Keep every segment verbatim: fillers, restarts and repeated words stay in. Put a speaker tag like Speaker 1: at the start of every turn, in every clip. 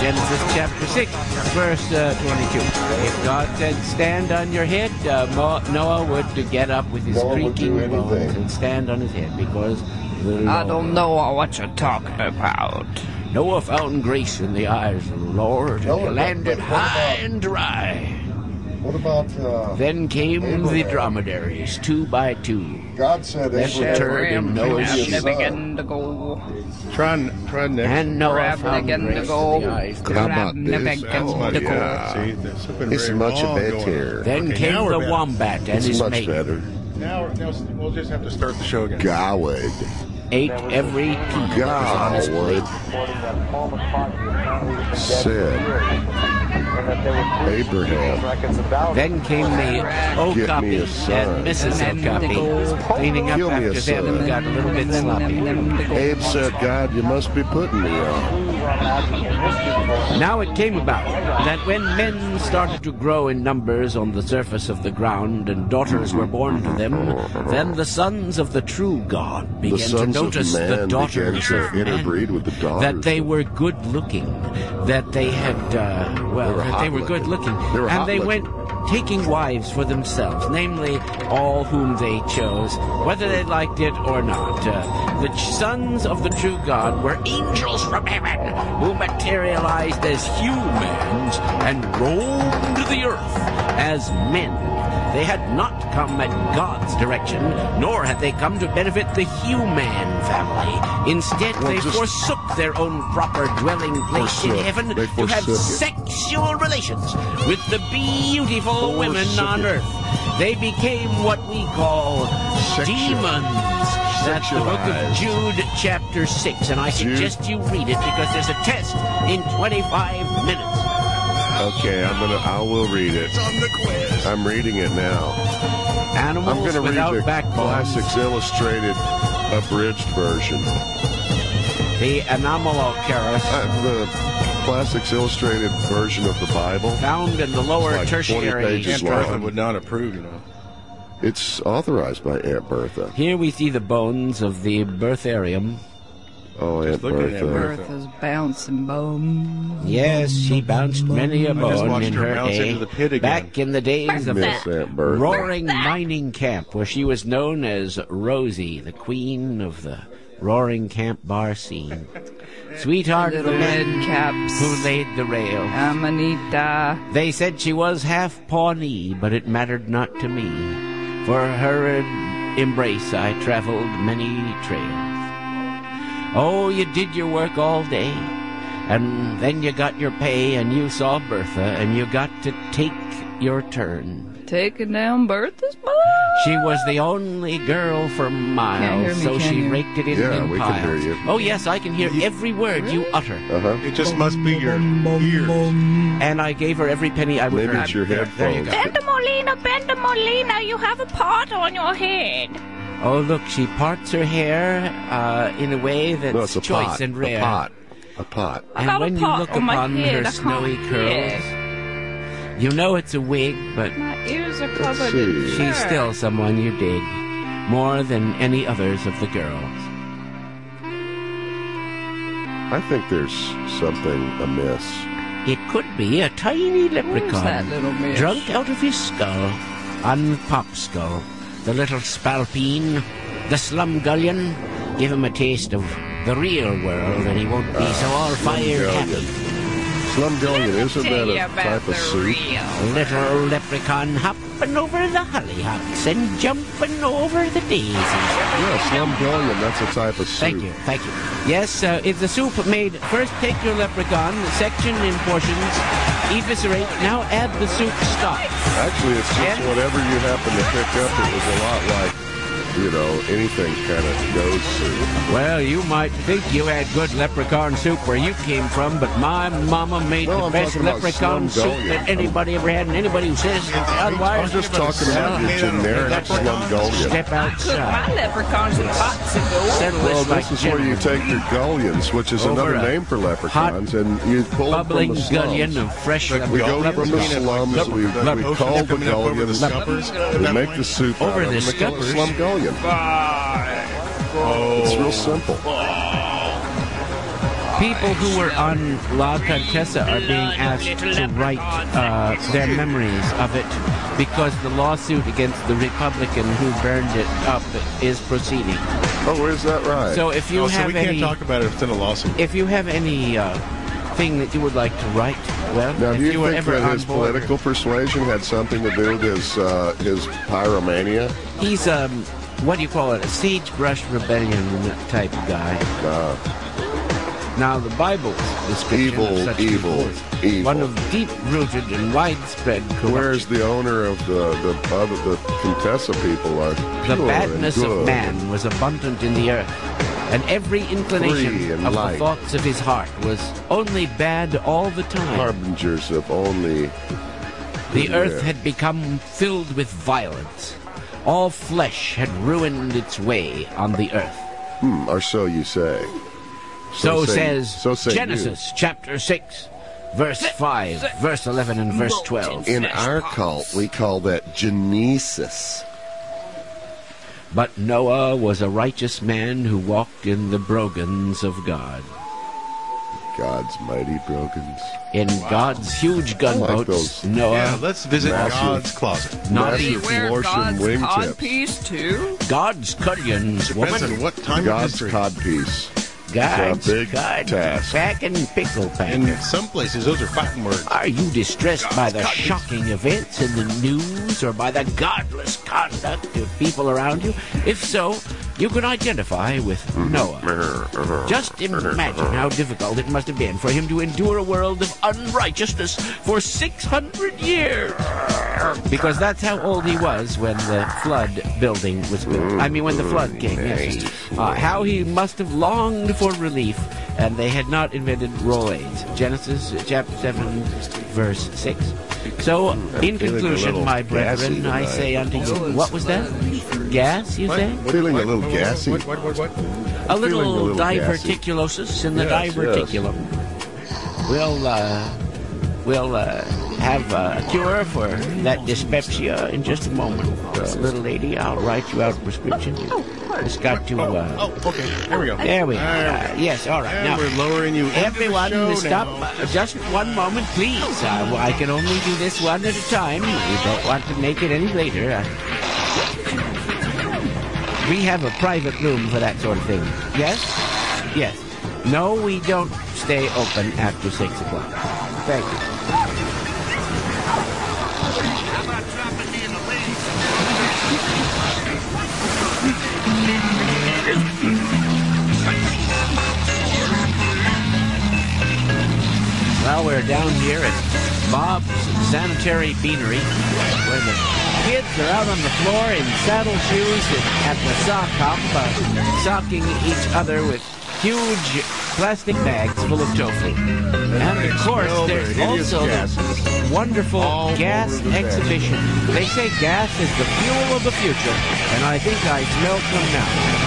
Speaker 1: Genesis chapter six, verse uh, twenty-two. If God said, stand on your head, uh, Mo- Noah would get up with his
Speaker 2: Noah would
Speaker 1: creaking
Speaker 2: do
Speaker 1: bones
Speaker 2: anything.
Speaker 1: and stand on his head because the
Speaker 3: I
Speaker 1: Lord-
Speaker 3: don't know what you're talking about.
Speaker 1: Noah found grace in the eyes of the Lord, and
Speaker 2: Noah,
Speaker 1: he
Speaker 2: but-
Speaker 1: landed
Speaker 2: but what
Speaker 1: high
Speaker 2: about-
Speaker 1: and dry.
Speaker 2: What about uh,
Speaker 1: Then came the
Speaker 2: Abraham?
Speaker 1: dromedaries, two by two.
Speaker 2: God said
Speaker 1: That
Speaker 2: Abraham
Speaker 1: returned in Noah's
Speaker 2: would be a
Speaker 3: They
Speaker 2: son.
Speaker 3: begin to go.
Speaker 4: Try, n- try next.
Speaker 1: And Noah
Speaker 3: Grab
Speaker 1: found
Speaker 3: again
Speaker 1: grace
Speaker 3: to
Speaker 1: in
Speaker 3: go.
Speaker 1: the eyes of the
Speaker 5: How
Speaker 1: Lord.
Speaker 5: about
Speaker 3: Grab
Speaker 5: this?
Speaker 3: begin
Speaker 4: Oh,
Speaker 3: to go.
Speaker 4: yeah. See, there's something
Speaker 5: It's
Speaker 4: very
Speaker 5: much
Speaker 4: wrong
Speaker 5: better.
Speaker 4: going on.
Speaker 1: Then
Speaker 4: Okay,
Speaker 1: came
Speaker 4: now we're
Speaker 1: the
Speaker 4: back.
Speaker 1: wombat and
Speaker 5: It's
Speaker 1: his
Speaker 5: much
Speaker 1: mate.
Speaker 5: better.
Speaker 4: Now, now we'll just have to start the show again.
Speaker 5: Goward.
Speaker 1: Ate every pea that was on his
Speaker 5: Goward
Speaker 1: plate.
Speaker 5: said, Abraham,
Speaker 1: Then came the
Speaker 5: Get me
Speaker 1: Okapi
Speaker 5: a son.
Speaker 1: and Missus Okapi, cleaning up
Speaker 5: Kill me a
Speaker 1: after them
Speaker 5: son.
Speaker 1: and got a little bit sloppy.
Speaker 5: Abe said, God, you must be putting me on.
Speaker 1: Now it came about that when men started to grow in numbers on the surface of the ground and daughters were born to them, then the sons of the true God
Speaker 5: The
Speaker 1: began to
Speaker 5: sons of
Speaker 1: notice the
Speaker 5: man began
Speaker 1: daughters
Speaker 5: to
Speaker 1: of men,
Speaker 5: interbreed with the daughters.
Speaker 1: that they were good looking, that they had, uh, well,
Speaker 5: They were
Speaker 1: that they were
Speaker 5: hot
Speaker 1: good looking,
Speaker 5: They were
Speaker 1: and
Speaker 5: hot
Speaker 1: they
Speaker 5: looking.
Speaker 1: went taking wives for themselves, namely all whom they chose, whether they liked it or not. Uh, the ch- sons of the true God were angels from heaven who materialized as humans and roamed the earth as men. They had not come at God's direction, nor had they come to benefit the human family. Instead,
Speaker 5: Well,
Speaker 1: they
Speaker 5: just-
Speaker 1: forsook their own proper dwelling place in
Speaker 5: Forsook.
Speaker 1: heaven
Speaker 5: They
Speaker 1: to have
Speaker 5: forsook it.
Speaker 1: sexual relations with the beautiful women
Speaker 5: Forsook
Speaker 1: on
Speaker 5: it.
Speaker 1: earth. They became what we call
Speaker 5: Sexual-
Speaker 1: demons. That's the book of
Speaker 5: Sexualized.
Speaker 1: Jude, chapter six, and I
Speaker 5: Jude.
Speaker 1: suggest you read it because there's a test in twenty-five minutes.
Speaker 5: Okay, I'm gonna. I will read it.
Speaker 4: on the quiz.
Speaker 5: I'm reading it now.
Speaker 1: Animals
Speaker 5: I'm gonna read
Speaker 1: without
Speaker 5: the
Speaker 1: backbones.
Speaker 5: Classics Illustrated abridged version.
Speaker 1: The Anomalocaris,
Speaker 5: Uh, the Classics Illustrated version of the Bible.
Speaker 1: found in the lower
Speaker 5: It's like twenty
Speaker 1: tertiary
Speaker 5: pages
Speaker 4: Aunt
Speaker 5: long.
Speaker 4: Bertha would not approve, you know.
Speaker 5: It's authorized by Aunt Bertha.
Speaker 1: Here we see the bones of the birtharium.
Speaker 5: Oh, Aunt
Speaker 4: look at
Speaker 5: Bertha.
Speaker 4: Aunt Bertha.
Speaker 3: Bertha's bouncing bone.
Speaker 1: Yes, she bounced many a
Speaker 4: I just
Speaker 1: bone
Speaker 4: watched
Speaker 1: in
Speaker 4: her
Speaker 1: her
Speaker 4: bounce
Speaker 1: day.
Speaker 4: into the pit again.
Speaker 1: Back in the days of
Speaker 5: Miss Aunt Bertha.
Speaker 1: Roaring Mining Camp, where she was known as Rosie, the queen of the Roaring Camp bar scene. Sweetheart of the
Speaker 3: Little red
Speaker 1: men
Speaker 3: caps.
Speaker 1: who laid the rails.
Speaker 3: Amanita.
Speaker 1: They said she was half Pawnee, but it mattered not to me. For her embrace I traveled many trails. Oh, you did your work all day, and then you got your pay, and you saw Bertha, and you got to take your turn.
Speaker 3: Taking down Bertha's bone.
Speaker 1: She was the only girl for
Speaker 3: Can't
Speaker 1: miles,
Speaker 3: hear me,
Speaker 1: so
Speaker 3: can
Speaker 1: she
Speaker 3: you?
Speaker 1: raked it in,
Speaker 5: Yeah,
Speaker 1: in
Speaker 5: we can
Speaker 1: piles.
Speaker 5: hear you.
Speaker 1: Oh, yes, I can hear every word you utter.
Speaker 5: Uh-huh.
Speaker 4: It just must be your ears.
Speaker 1: And I gave her every penny I would
Speaker 5: Maybe
Speaker 1: earn.
Speaker 5: it's your
Speaker 1: There, there you
Speaker 5: headphones.
Speaker 1: go.
Speaker 6: Benda Molina, Benda Molina, you have a pot on your head.
Speaker 1: Oh, look, she parts her hair uh, in a way that's
Speaker 5: No, it's a
Speaker 1: choice
Speaker 5: pot.
Speaker 1: and rare.
Speaker 5: A pot. A pot.
Speaker 1: And
Speaker 6: got a
Speaker 1: when you
Speaker 6: pot
Speaker 1: look
Speaker 6: on my
Speaker 1: upon
Speaker 6: head,
Speaker 1: her
Speaker 6: I
Speaker 1: snowy
Speaker 6: can't
Speaker 1: curls, you know it's a wig, but
Speaker 6: My ears are
Speaker 5: Let's
Speaker 6: covered
Speaker 5: see.
Speaker 6: in
Speaker 1: she's
Speaker 6: fur.
Speaker 1: still someone you dig more than any others of the girls.
Speaker 5: I think there's something amiss.
Speaker 1: It could be a tiny
Speaker 3: that
Speaker 1: leprechaun
Speaker 3: little miss?
Speaker 1: drunk out of his skull on Pop's skull. The little spalpeen, the slumgullion, give him a taste of the real world and he won't be so all fired happy.
Speaker 5: Slumgullion, isn't
Speaker 6: Tell you
Speaker 5: that a
Speaker 6: about
Speaker 5: type
Speaker 6: the
Speaker 5: of soup?
Speaker 6: real.
Speaker 1: Little leprechaun hopping over the hollyhocks and jumping over the daisies.
Speaker 5: Yeah, slumgullion, that's a type of soup.
Speaker 1: Thank you, thank you. Yes, uh, it's a soup made. First, take your leprechaun, section in portions, eviscerate. Now add the soup stock.
Speaker 5: Actually, it's just
Speaker 1: And-
Speaker 5: whatever you happen to pick up. It was a lot like, you know, anything kind of goes soup.
Speaker 1: Well, you might think you had good leprechaun soup where you came from, but my mama made
Speaker 5: No,
Speaker 1: the
Speaker 5: I'm
Speaker 1: best
Speaker 5: talking about
Speaker 1: leprechaun soup
Speaker 5: slumgullion.
Speaker 1: that anybody ever had, and anybody who says otherwise,
Speaker 5: I'm just talking about your generic slumgullion.
Speaker 1: step
Speaker 6: Cook
Speaker 1: outside.
Speaker 6: my leprechauns in pots and gold.
Speaker 1: Settle
Speaker 5: Well,
Speaker 1: this like
Speaker 5: this is where you
Speaker 1: gentlemen.
Speaker 5: take your gullions, which is
Speaker 1: Over
Speaker 5: another
Speaker 1: a
Speaker 5: name for leprechauns, and you pull them from
Speaker 1: bubbling
Speaker 5: the
Speaker 1: gullion
Speaker 5: slums.
Speaker 1: of fresh
Speaker 5: We go
Speaker 1: leprechaun.
Speaker 5: from the slums, we, we call the gullions, we make the soup
Speaker 1: Over
Speaker 5: out of
Speaker 1: the
Speaker 5: them, we call it
Speaker 1: scuppers.
Speaker 5: slumgullion. It's real simple.
Speaker 1: people who were on La Contessa are being asked to write uh, their memories of it because the lawsuit against the Republican who burned it up is proceeding.
Speaker 5: Oh, is that right?
Speaker 1: So if you
Speaker 4: Oh, so
Speaker 1: have
Speaker 4: we can't
Speaker 1: any,
Speaker 4: talk about it if it's in a lawsuit.
Speaker 1: if you have any uh, thing that you would like to write, well,
Speaker 5: Now,
Speaker 1: if
Speaker 5: do you,
Speaker 1: you were
Speaker 5: think
Speaker 1: ever
Speaker 5: that
Speaker 1: on
Speaker 5: his
Speaker 1: board,
Speaker 5: political persuasion had something to do with his uh, his pyromania?
Speaker 1: he's um, what do you call it? A sagebrush rebellion type guy.
Speaker 5: Uh,
Speaker 1: Now, the Bible's description
Speaker 5: Evil,
Speaker 1: of such
Speaker 5: evil,
Speaker 1: people is
Speaker 5: evil.
Speaker 1: one of deep-rooted and widespread corruption.
Speaker 5: whereas the owner of the the other the Contessa people are
Speaker 1: The
Speaker 5: pure
Speaker 1: badness
Speaker 5: and
Speaker 1: of
Speaker 5: good.
Speaker 1: man was abundant in the earth, and every
Speaker 5: Free
Speaker 1: inclination
Speaker 5: and
Speaker 1: of the
Speaker 5: light.
Speaker 1: thoughts of his heart was only bad all the time.
Speaker 5: Harbingers of only
Speaker 1: The
Speaker 5: Yeah.
Speaker 1: earth had become filled with violence. All flesh had ruined its way on the earth.
Speaker 5: hmm, or so you say.
Speaker 1: So,
Speaker 5: say-
Speaker 1: says
Speaker 5: so say you.
Speaker 1: Genesis chapter six, verse five, verse eleven, and verse twelve.
Speaker 5: In our cult, we call that Genesis.
Speaker 1: But Noah was a righteous man who walked in the brogans of God.
Speaker 5: God's mighty brogans.
Speaker 1: In God's huge gunboats,
Speaker 5: those.
Speaker 1: Noah,
Speaker 4: Yeah, let's visit
Speaker 5: Massive.
Speaker 4: God's closet.
Speaker 1: not
Speaker 5: Massive
Speaker 1: the
Speaker 3: Wear
Speaker 5: Lorsham
Speaker 3: God's
Speaker 5: wingtips.
Speaker 3: codpiece too?
Speaker 1: God's cullions,
Speaker 4: Depends
Speaker 1: woman.
Speaker 4: on what time of
Speaker 5: God's
Speaker 4: history.
Speaker 5: codpiece.
Speaker 1: God's
Speaker 5: big
Speaker 1: cod,
Speaker 5: task.
Speaker 1: packing pickle packer.
Speaker 4: In some places, those are fighting words.
Speaker 1: Are you distressed by the shocking events in the news or by the godless conduct of people around you? If so, you can identify with Noah. Just imagine how difficult it must have been for him to endure a world of unrighteousness for six hundred years. Because that's how old he was when the flood building was built. I mean, when the flood came, yes. Uh, how he must have longed for relief, and they had not invented Rolaids. Genesis chapter seven, verse six. So, in
Speaker 5: feeling a
Speaker 1: conclusion,
Speaker 5: little
Speaker 1: my
Speaker 5: gassy
Speaker 1: brethren, I
Speaker 5: tonight.
Speaker 1: say unto you, what was that? Gas, you say?
Speaker 5: Feeling a little
Speaker 4: What,
Speaker 5: gassy.
Speaker 4: What, what, what, what?
Speaker 1: A little,
Speaker 5: feeling a little gassy.
Speaker 1: diverticulosis in the
Speaker 5: Yes,
Speaker 1: diverticulum. We'll, uh, we'll, uh, have a cure for that dyspepsia in just a moment. Uh, little lady, I'll write you out a prescription. It's got to, uh,
Speaker 4: Oh, okay. There we go.
Speaker 1: there we go.
Speaker 4: There we
Speaker 1: Uh, yes, all right.
Speaker 4: And
Speaker 1: Now,
Speaker 4: we're lowering you into the
Speaker 1: everyone,
Speaker 4: show
Speaker 1: stop.
Speaker 4: now.
Speaker 1: Uh, just one moment, please. Uh, I can only do this one at a time. We don't want to make it any later. Uh, we have a private room for that sort of thing. Yes? Yes. No, we don't stay open after six o'clock. Thank you. Well, we're down here at Bob's Sanitary Beanery, where the kids are out on the floor in saddle shoes and at the sock hop, uh, socking each other with huge plastic bags full of tofu. And of course,
Speaker 5: smell
Speaker 1: there's
Speaker 5: the hideous
Speaker 1: also
Speaker 5: gases
Speaker 1: this wonderful
Speaker 5: all
Speaker 1: gas
Speaker 5: over the bed.
Speaker 1: exhibition. They say gas is the fuel of the future, and I think I smell some now.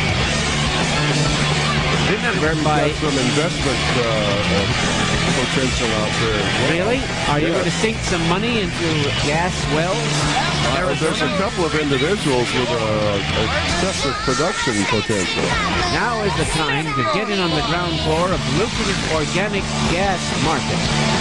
Speaker 1: Remember, by
Speaker 5: Got some investment uh, uh, potential out there. as well.
Speaker 1: really, are you
Speaker 5: Yeah.
Speaker 1: going to sink some money into gas wells?
Speaker 5: Uh, there's a couple of individuals with uh, excessive production potential.
Speaker 1: Now is the time to get in on the ground floor of lucrative organic gas market.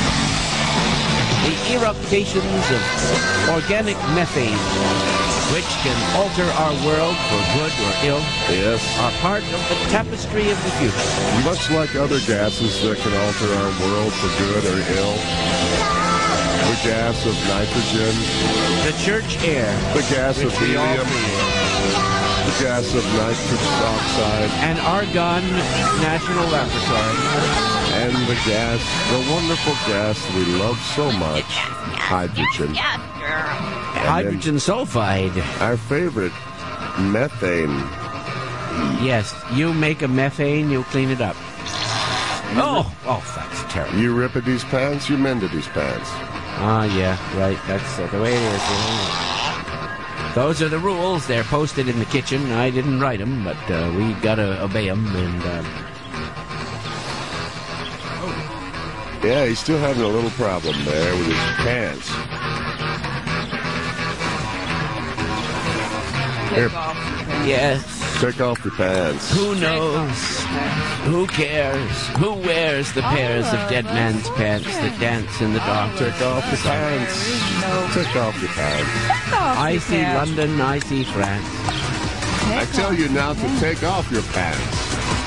Speaker 1: The eruptions of organic methane, which can alter our world for good or ill,
Speaker 5: Yes.
Speaker 1: are part of the tapestry of the future.
Speaker 5: Much like other gases that can alter our world for good or ill. The gas of nitrogen,
Speaker 1: The church air,
Speaker 5: the gas of
Speaker 1: which we all
Speaker 5: helium,
Speaker 1: breathe,
Speaker 5: the gas of nitrous oxide,
Speaker 1: and Argonne National Laboratory.
Speaker 5: and the gas, the wonderful gas we love so much, hydrogen.
Speaker 1: Hydrogen sulfide.
Speaker 5: Our favorite, methane.
Speaker 1: Yes, you make a methane, you clean it up. Oh, oh, that's terrible.
Speaker 5: You rip at these pants, you mend at these pants.
Speaker 1: Ah, yeah, right. That's uh, the way it is. You know. Those are the rules. They're posted in the kitchen. I didn't write them, but uh, we gotta obey them. And uh,
Speaker 5: Yeah, he's still having a little problem there with his pants. Here,
Speaker 1: yes,
Speaker 5: Take off your pants.
Speaker 1: Who knows? Who cares? Who wears the pairs of dead man's pants that dance in the dark?
Speaker 5: Take off your pants. Take off your pants.
Speaker 1: I see London, I see France.
Speaker 5: I tell you now to take off your pants.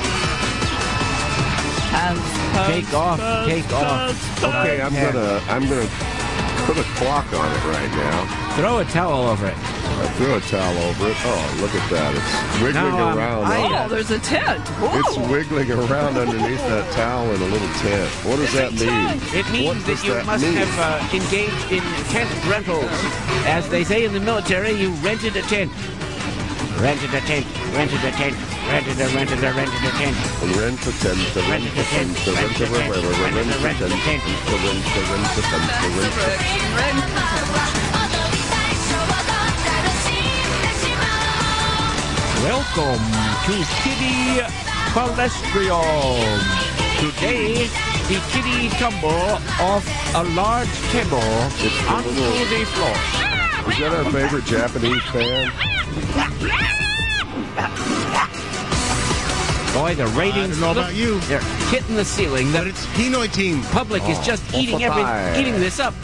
Speaker 1: Take off, take off.
Speaker 5: Okay, I'm gonna, I'm gonna put a clock on it right now.
Speaker 1: Throw a towel over it.
Speaker 5: I threw a towel over it. Oh, look at that. It's wiggling
Speaker 1: Now, um,
Speaker 5: around.
Speaker 1: I-
Speaker 3: Oh, there's a tent.
Speaker 5: It's
Speaker 3: Whoa.
Speaker 5: wiggling around underneath that towel in a little tent. What does that mean?
Speaker 1: It means
Speaker 5: What
Speaker 1: that
Speaker 5: does
Speaker 1: you
Speaker 5: that
Speaker 1: must
Speaker 5: mean?
Speaker 1: have uh, engaged in tent rentals. As they say in the military, you rented a tent. Rented a tent, rented a tent, rented a, rented a, rented a tent.
Speaker 5: Rent a tent, a rent a tent, a rent a rent a rent a rent a tent, a rent a rent a tent, a rent a
Speaker 1: Welcome to Kiddie Palestrium. Today, the kiddie tumble off a large table onto the floor.
Speaker 5: Is that our favorite Japanese band?
Speaker 1: Boy, the ratings
Speaker 4: I don't know
Speaker 1: look,
Speaker 4: about you.
Speaker 1: they're hitting the ceiling.
Speaker 4: But
Speaker 1: The
Speaker 4: it's Pinoy team.
Speaker 1: public is just eating every, eating this up.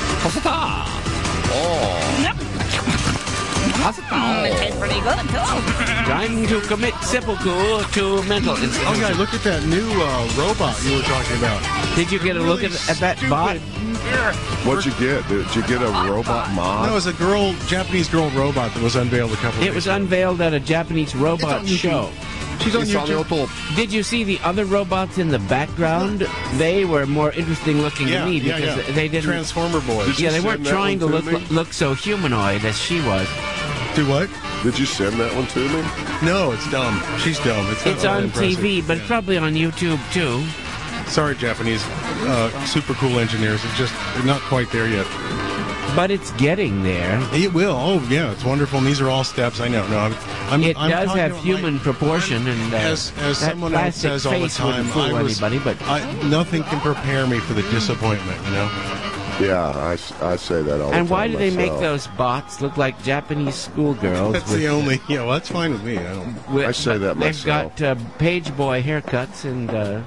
Speaker 6: It tastes pretty good, too.
Speaker 1: Trying to commit seppuku to mental
Speaker 4: Oh
Speaker 1: institutions.
Speaker 4: yeah, look at that new uh, robot you were talking about.
Speaker 1: Did you get a look at, at that bot?
Speaker 5: What'd you get? Did you get a robot
Speaker 4: No, it
Speaker 5: mod?
Speaker 4: was a girl, Japanese girl robot that was unveiled a couple.
Speaker 1: It
Speaker 4: of
Speaker 1: was
Speaker 4: days ago.
Speaker 1: unveiled at a Japanese robot
Speaker 4: It's on YouTube.
Speaker 1: show.
Speaker 4: She's on
Speaker 5: It's on
Speaker 4: YouTube.
Speaker 5: YouTube.
Speaker 1: Did you see the other robots in the background? They were more interesting looking
Speaker 4: Yeah,
Speaker 1: to me
Speaker 4: yeah,
Speaker 1: because
Speaker 4: yeah.
Speaker 1: they didn't.
Speaker 4: Transformer boys.
Speaker 5: Did you
Speaker 1: yeah, they
Speaker 5: send
Speaker 1: weren't
Speaker 5: that
Speaker 1: trying to
Speaker 5: one
Speaker 1: look
Speaker 5: to me?
Speaker 1: look so humanoid as she was.
Speaker 4: Do what?
Speaker 5: Did you send that one to me?
Speaker 4: No, it's dumb. She's dumb. It's, not
Speaker 1: It's
Speaker 4: really
Speaker 1: on
Speaker 4: impressive.
Speaker 1: T V, but
Speaker 4: Yeah.
Speaker 1: probably on YouTube too.
Speaker 4: Sorry, Japanese uh, super cool engineers. It's just they're not quite there yet.
Speaker 1: But it's getting there.
Speaker 4: It will. Oh, yeah, it's wonderful. And these are all steps. I know. No, I'm. I'm
Speaker 1: It
Speaker 4: I'm
Speaker 1: does
Speaker 4: talking
Speaker 1: have
Speaker 4: about,
Speaker 1: human
Speaker 4: like,
Speaker 1: proportion,
Speaker 4: I'm-
Speaker 1: and uh,
Speaker 4: as as
Speaker 1: that
Speaker 4: someone else
Speaker 1: plastic
Speaker 4: says all the
Speaker 1: face
Speaker 4: time,
Speaker 1: wouldn't fool
Speaker 4: I was,
Speaker 1: anybody. But
Speaker 4: I, nothing can prepare me for the disappointment. You know.
Speaker 5: Yeah, I, I say that all the time.
Speaker 1: and why do they make
Speaker 5: myself.
Speaker 1: those bots look like Japanese schoolgirls?
Speaker 4: That's
Speaker 1: with-
Speaker 4: the only. Yeah, well, that's fine with me. I don't.
Speaker 1: with-
Speaker 5: I say that
Speaker 1: They've
Speaker 5: myself.
Speaker 1: got uh, page boy haircuts, and uh,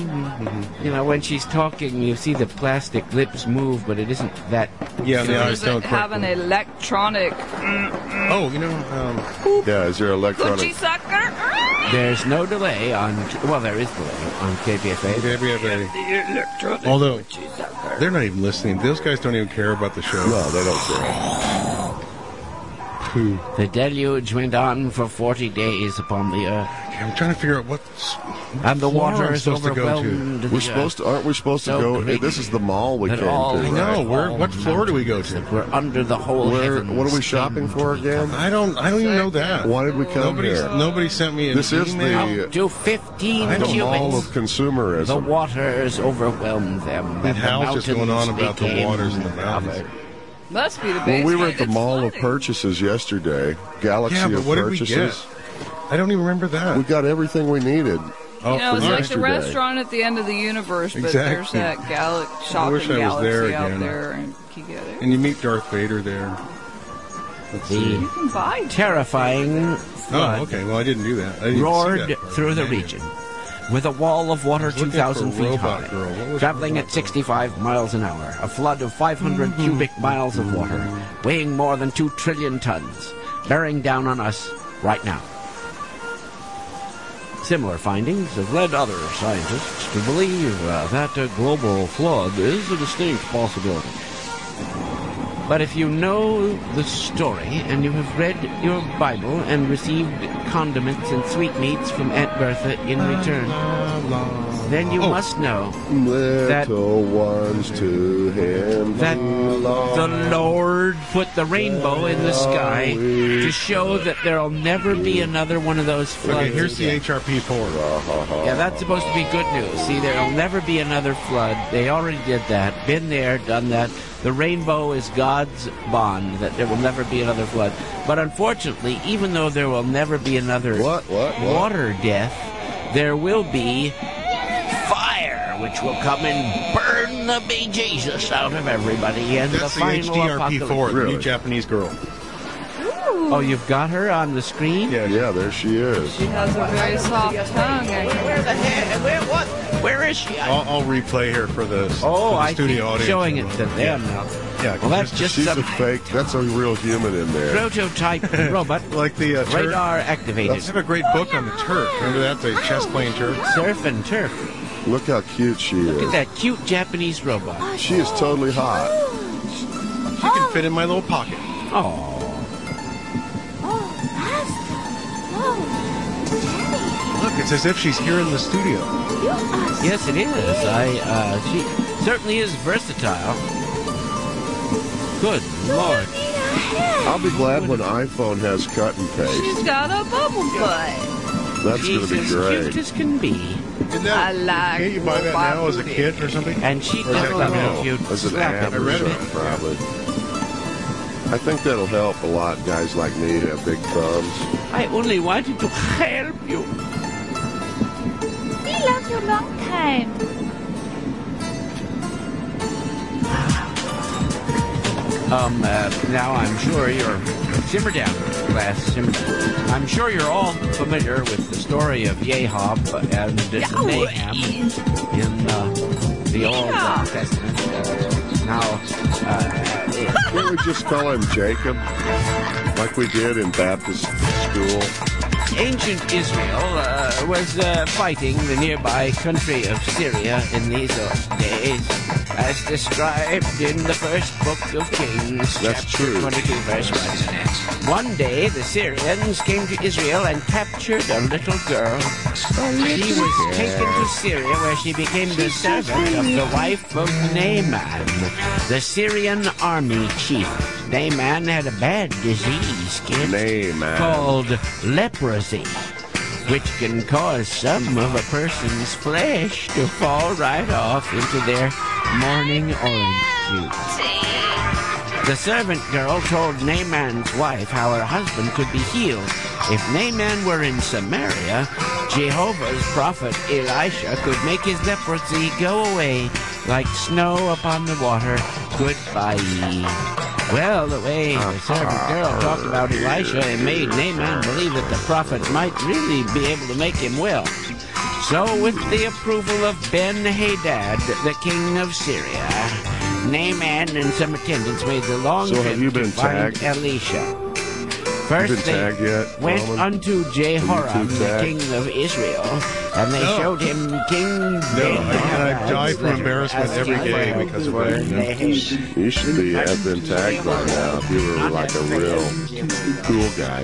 Speaker 1: you know when she's talking, you see the plastic lips move, but it isn't that.
Speaker 4: Yeah, the eyes
Speaker 3: Does it
Speaker 4: don't quite.
Speaker 3: have an electronic
Speaker 4: Oh, you know. Um,
Speaker 5: Yeah, is there
Speaker 3: coochie
Speaker 5: electronic?
Speaker 3: sucker?
Speaker 1: There's no delay on. Well, there is delay on K P F A.
Speaker 4: maybe I better-
Speaker 3: The electronic
Speaker 4: Although
Speaker 3: coochie sucker.
Speaker 4: they're not even listening. Those guys don't even care about the show.
Speaker 5: No, they don't care.
Speaker 4: Pooh.
Speaker 1: The deluge went on for forty days upon the earth,
Speaker 4: I'm trying to figure out what.
Speaker 1: and the
Speaker 4: Floor I'm
Speaker 1: waters
Speaker 4: supposed to go to.
Speaker 1: overwhelmed the
Speaker 5: We're
Speaker 1: earth.
Speaker 5: supposed to, aren't we supposed to
Speaker 1: So
Speaker 5: go? Hey,
Speaker 1: great
Speaker 5: this is the mall we
Speaker 1: that
Speaker 5: came
Speaker 1: all
Speaker 5: to.
Speaker 1: the
Speaker 4: I know.
Speaker 5: Right?
Speaker 4: Where? What floor do we go to?
Speaker 1: We're under the whole
Speaker 5: Where?
Speaker 1: heavens.
Speaker 5: What are we shopping for again?
Speaker 4: I don't. I don't even know that.
Speaker 5: Why did we come
Speaker 4: Nobody.
Speaker 5: here?
Speaker 4: Nobody sent me an
Speaker 5: This is
Speaker 4: email.
Speaker 5: the
Speaker 1: To fifteen
Speaker 4: I
Speaker 5: the
Speaker 4: don't know.
Speaker 5: mall of
Speaker 1: cubits. The
Speaker 5: consumerism.
Speaker 1: waters overwhelmed them.
Speaker 4: And
Speaker 1: and the
Speaker 4: Hal's just going on
Speaker 1: mountains
Speaker 4: about the
Speaker 1: became
Speaker 4: waters and the mountains.
Speaker 1: covered.
Speaker 3: Must be the
Speaker 5: Well,
Speaker 3: basement.
Speaker 5: we were at the
Speaker 3: It's
Speaker 5: mall of
Speaker 3: flooding.
Speaker 5: purchases yesterday. Galaxy
Speaker 4: Yeah, but
Speaker 5: of
Speaker 4: what did we
Speaker 5: purchases.
Speaker 4: I don't even remember that.
Speaker 5: We got everything we needed.
Speaker 4: oh,
Speaker 3: You know, it's
Speaker 5: for
Speaker 3: like
Speaker 5: yesterday.
Speaker 3: the restaurant at the end of the universe, but
Speaker 4: Exactly.
Speaker 3: there's that gal- shopping
Speaker 4: wish I was
Speaker 3: galaxy
Speaker 4: there
Speaker 3: out
Speaker 4: again.
Speaker 3: there, and you get it.
Speaker 4: and you meet Darth Vader there. Let's see.
Speaker 1: The
Speaker 3: You can buy.
Speaker 1: terrifying flood
Speaker 4: Oh, okay. Well, I didn't do that. I didn't see
Speaker 1: roared
Speaker 4: that part.
Speaker 1: through the
Speaker 4: Maybe.
Speaker 1: region with a wall of water
Speaker 4: looking
Speaker 1: two thousand
Speaker 4: for
Speaker 1: feet
Speaker 4: Robot
Speaker 1: high,
Speaker 4: Girl. What was
Speaker 1: traveling
Speaker 4: Robot
Speaker 1: at sixty-five miles an hour. A flood of five hundred cubic miles of water, weighing more than two trillion tons, bearing down on us right now. Similar findings have led other scientists to believe uh, that a global flood is a distinct possibility. But if you know the story and you have read your Bible and received condiments and sweetmeats from Aunt Bertha in return, then you
Speaker 4: Oh.
Speaker 1: must know That-
Speaker 5: Little ones to him
Speaker 1: that
Speaker 5: belong.
Speaker 1: the Lord put the rainbow in the sky to show that there'll never be another one of those floods.
Speaker 4: Okay, here's the
Speaker 1: again.
Speaker 4: H R P four.
Speaker 1: Yeah, that's supposed to be good news. See, there'll never be another flood. They already did that. Been there, done that. The rainbow is God's bond that there will never be another flood. But unfortunately, even though there will never be another
Speaker 5: What? What? What?
Speaker 1: water death, there will be fire, which will come and burn the bejesus out of everybody. And
Speaker 4: That's
Speaker 1: the
Speaker 4: the
Speaker 1: final
Speaker 4: H D R P four,
Speaker 1: apocalypse.
Speaker 4: the new
Speaker 5: Really?
Speaker 4: Japanese girl.
Speaker 1: Oh, you've got her on the screen?
Speaker 5: Yeah, yeah, there she is.
Speaker 3: She has a very soft tongue.
Speaker 1: Where the heck? Where, what? Where is she?
Speaker 4: I'll, I'll replay here for the,
Speaker 1: Oh,
Speaker 4: for the
Speaker 1: I
Speaker 4: studio
Speaker 1: think
Speaker 4: audience.
Speaker 1: showing it to them now.
Speaker 4: Yeah,
Speaker 1: Well, that's just
Speaker 5: She's
Speaker 1: some
Speaker 5: a fake. That's a real human in there.
Speaker 1: prototype robot.
Speaker 4: like the uh, Turk.
Speaker 1: Radar
Speaker 4: I
Speaker 1: activated.
Speaker 4: have a great book on the Turk. Remember that? The chess playing Turk?
Speaker 1: Surf and turf.
Speaker 5: Look how cute she
Speaker 1: Look at
Speaker 5: is.
Speaker 1: that cute Japanese robot.
Speaker 5: She is totally hot.
Speaker 4: She can fit in my little pocket.
Speaker 1: Oh.
Speaker 4: Look, it's as if she's here in the studio.
Speaker 1: Yes, it is. I, uh, she certainly is versatile. Good Lord.
Speaker 5: I'll be glad when iPhone has cut and paste.
Speaker 3: She's got a bubble butt.
Speaker 5: That's going
Speaker 1: She's
Speaker 5: to be
Speaker 1: as cute
Speaker 5: great.
Speaker 1: as can be.
Speaker 4: Isn't that,
Speaker 3: I like
Speaker 4: can't you buy that
Speaker 3: robot
Speaker 4: now as a
Speaker 3: booty.
Speaker 4: kid or something?
Speaker 1: And she
Speaker 4: Or is that
Speaker 1: does love
Speaker 4: coming
Speaker 1: it
Speaker 4: out?
Speaker 1: if you
Speaker 5: As an
Speaker 1: slap
Speaker 5: app
Speaker 1: it.
Speaker 5: or
Speaker 4: read it.
Speaker 5: something, probably. I think that'll help a lot. Guys like me who have big thumbs.
Speaker 1: I only wanted to help you.
Speaker 6: We love you long time.
Speaker 1: Um, uh, now I'm sure you're... Simmer down, class, simmer down. I'm sure you're all familiar with the story of Ahab and Nahum in uh, the Old uh, Testament. Uh, now, uh,
Speaker 5: Can't we just call him Jacob? Like we did in Baptist school?
Speaker 1: ancient Israel uh, was uh, fighting the nearby country of Syria in these old days, as described in the first book of Kings,
Speaker 5: That's
Speaker 1: chapter
Speaker 5: true.
Speaker 1: twenty-two, verse one. One day, the Syrians came to Israel and captured a little girl. She was taken to Syria, where she became the servant of the wife of Naaman, the Syrian army chief. Naaman had a bad disease, kids,
Speaker 5: Naaman.
Speaker 1: called leprosy, which can cause some of a person's flesh to fall right off into their morning orange juice. The servant girl told Naaman's wife how her husband could be healed. If Naaman were in Samaria, Jehovah's prophet Elisha could make his leprosy go away like snow upon the water. Goodbye. Well, the way the servant girl talked about Elisha, it made Naaman believe that the prophet might really be able to make him well. So, with the approval of Ben-Hadad, the king of Syria, Naaman and some attendants made the long
Speaker 5: So
Speaker 1: trip
Speaker 5: have you
Speaker 1: to
Speaker 5: been
Speaker 1: find
Speaker 5: tagged?
Speaker 1: Elisha.
Speaker 5: You
Speaker 1: First,
Speaker 5: been
Speaker 1: they
Speaker 5: tagged yet,
Speaker 1: went
Speaker 5: Roman?
Speaker 1: unto Jehoram,
Speaker 5: been
Speaker 1: the
Speaker 5: tagged?
Speaker 1: king of Israel, and they
Speaker 4: No.
Speaker 1: showed him King
Speaker 4: No,
Speaker 1: Ben-Hadad's
Speaker 4: I, I die from
Speaker 1: letter
Speaker 4: embarrassment
Speaker 1: as
Speaker 4: every
Speaker 1: to
Speaker 4: day
Speaker 1: where
Speaker 4: because of
Speaker 1: were
Speaker 4: that. You know?
Speaker 1: they.
Speaker 5: You should be have been tagged by now if you were like a real cool guy.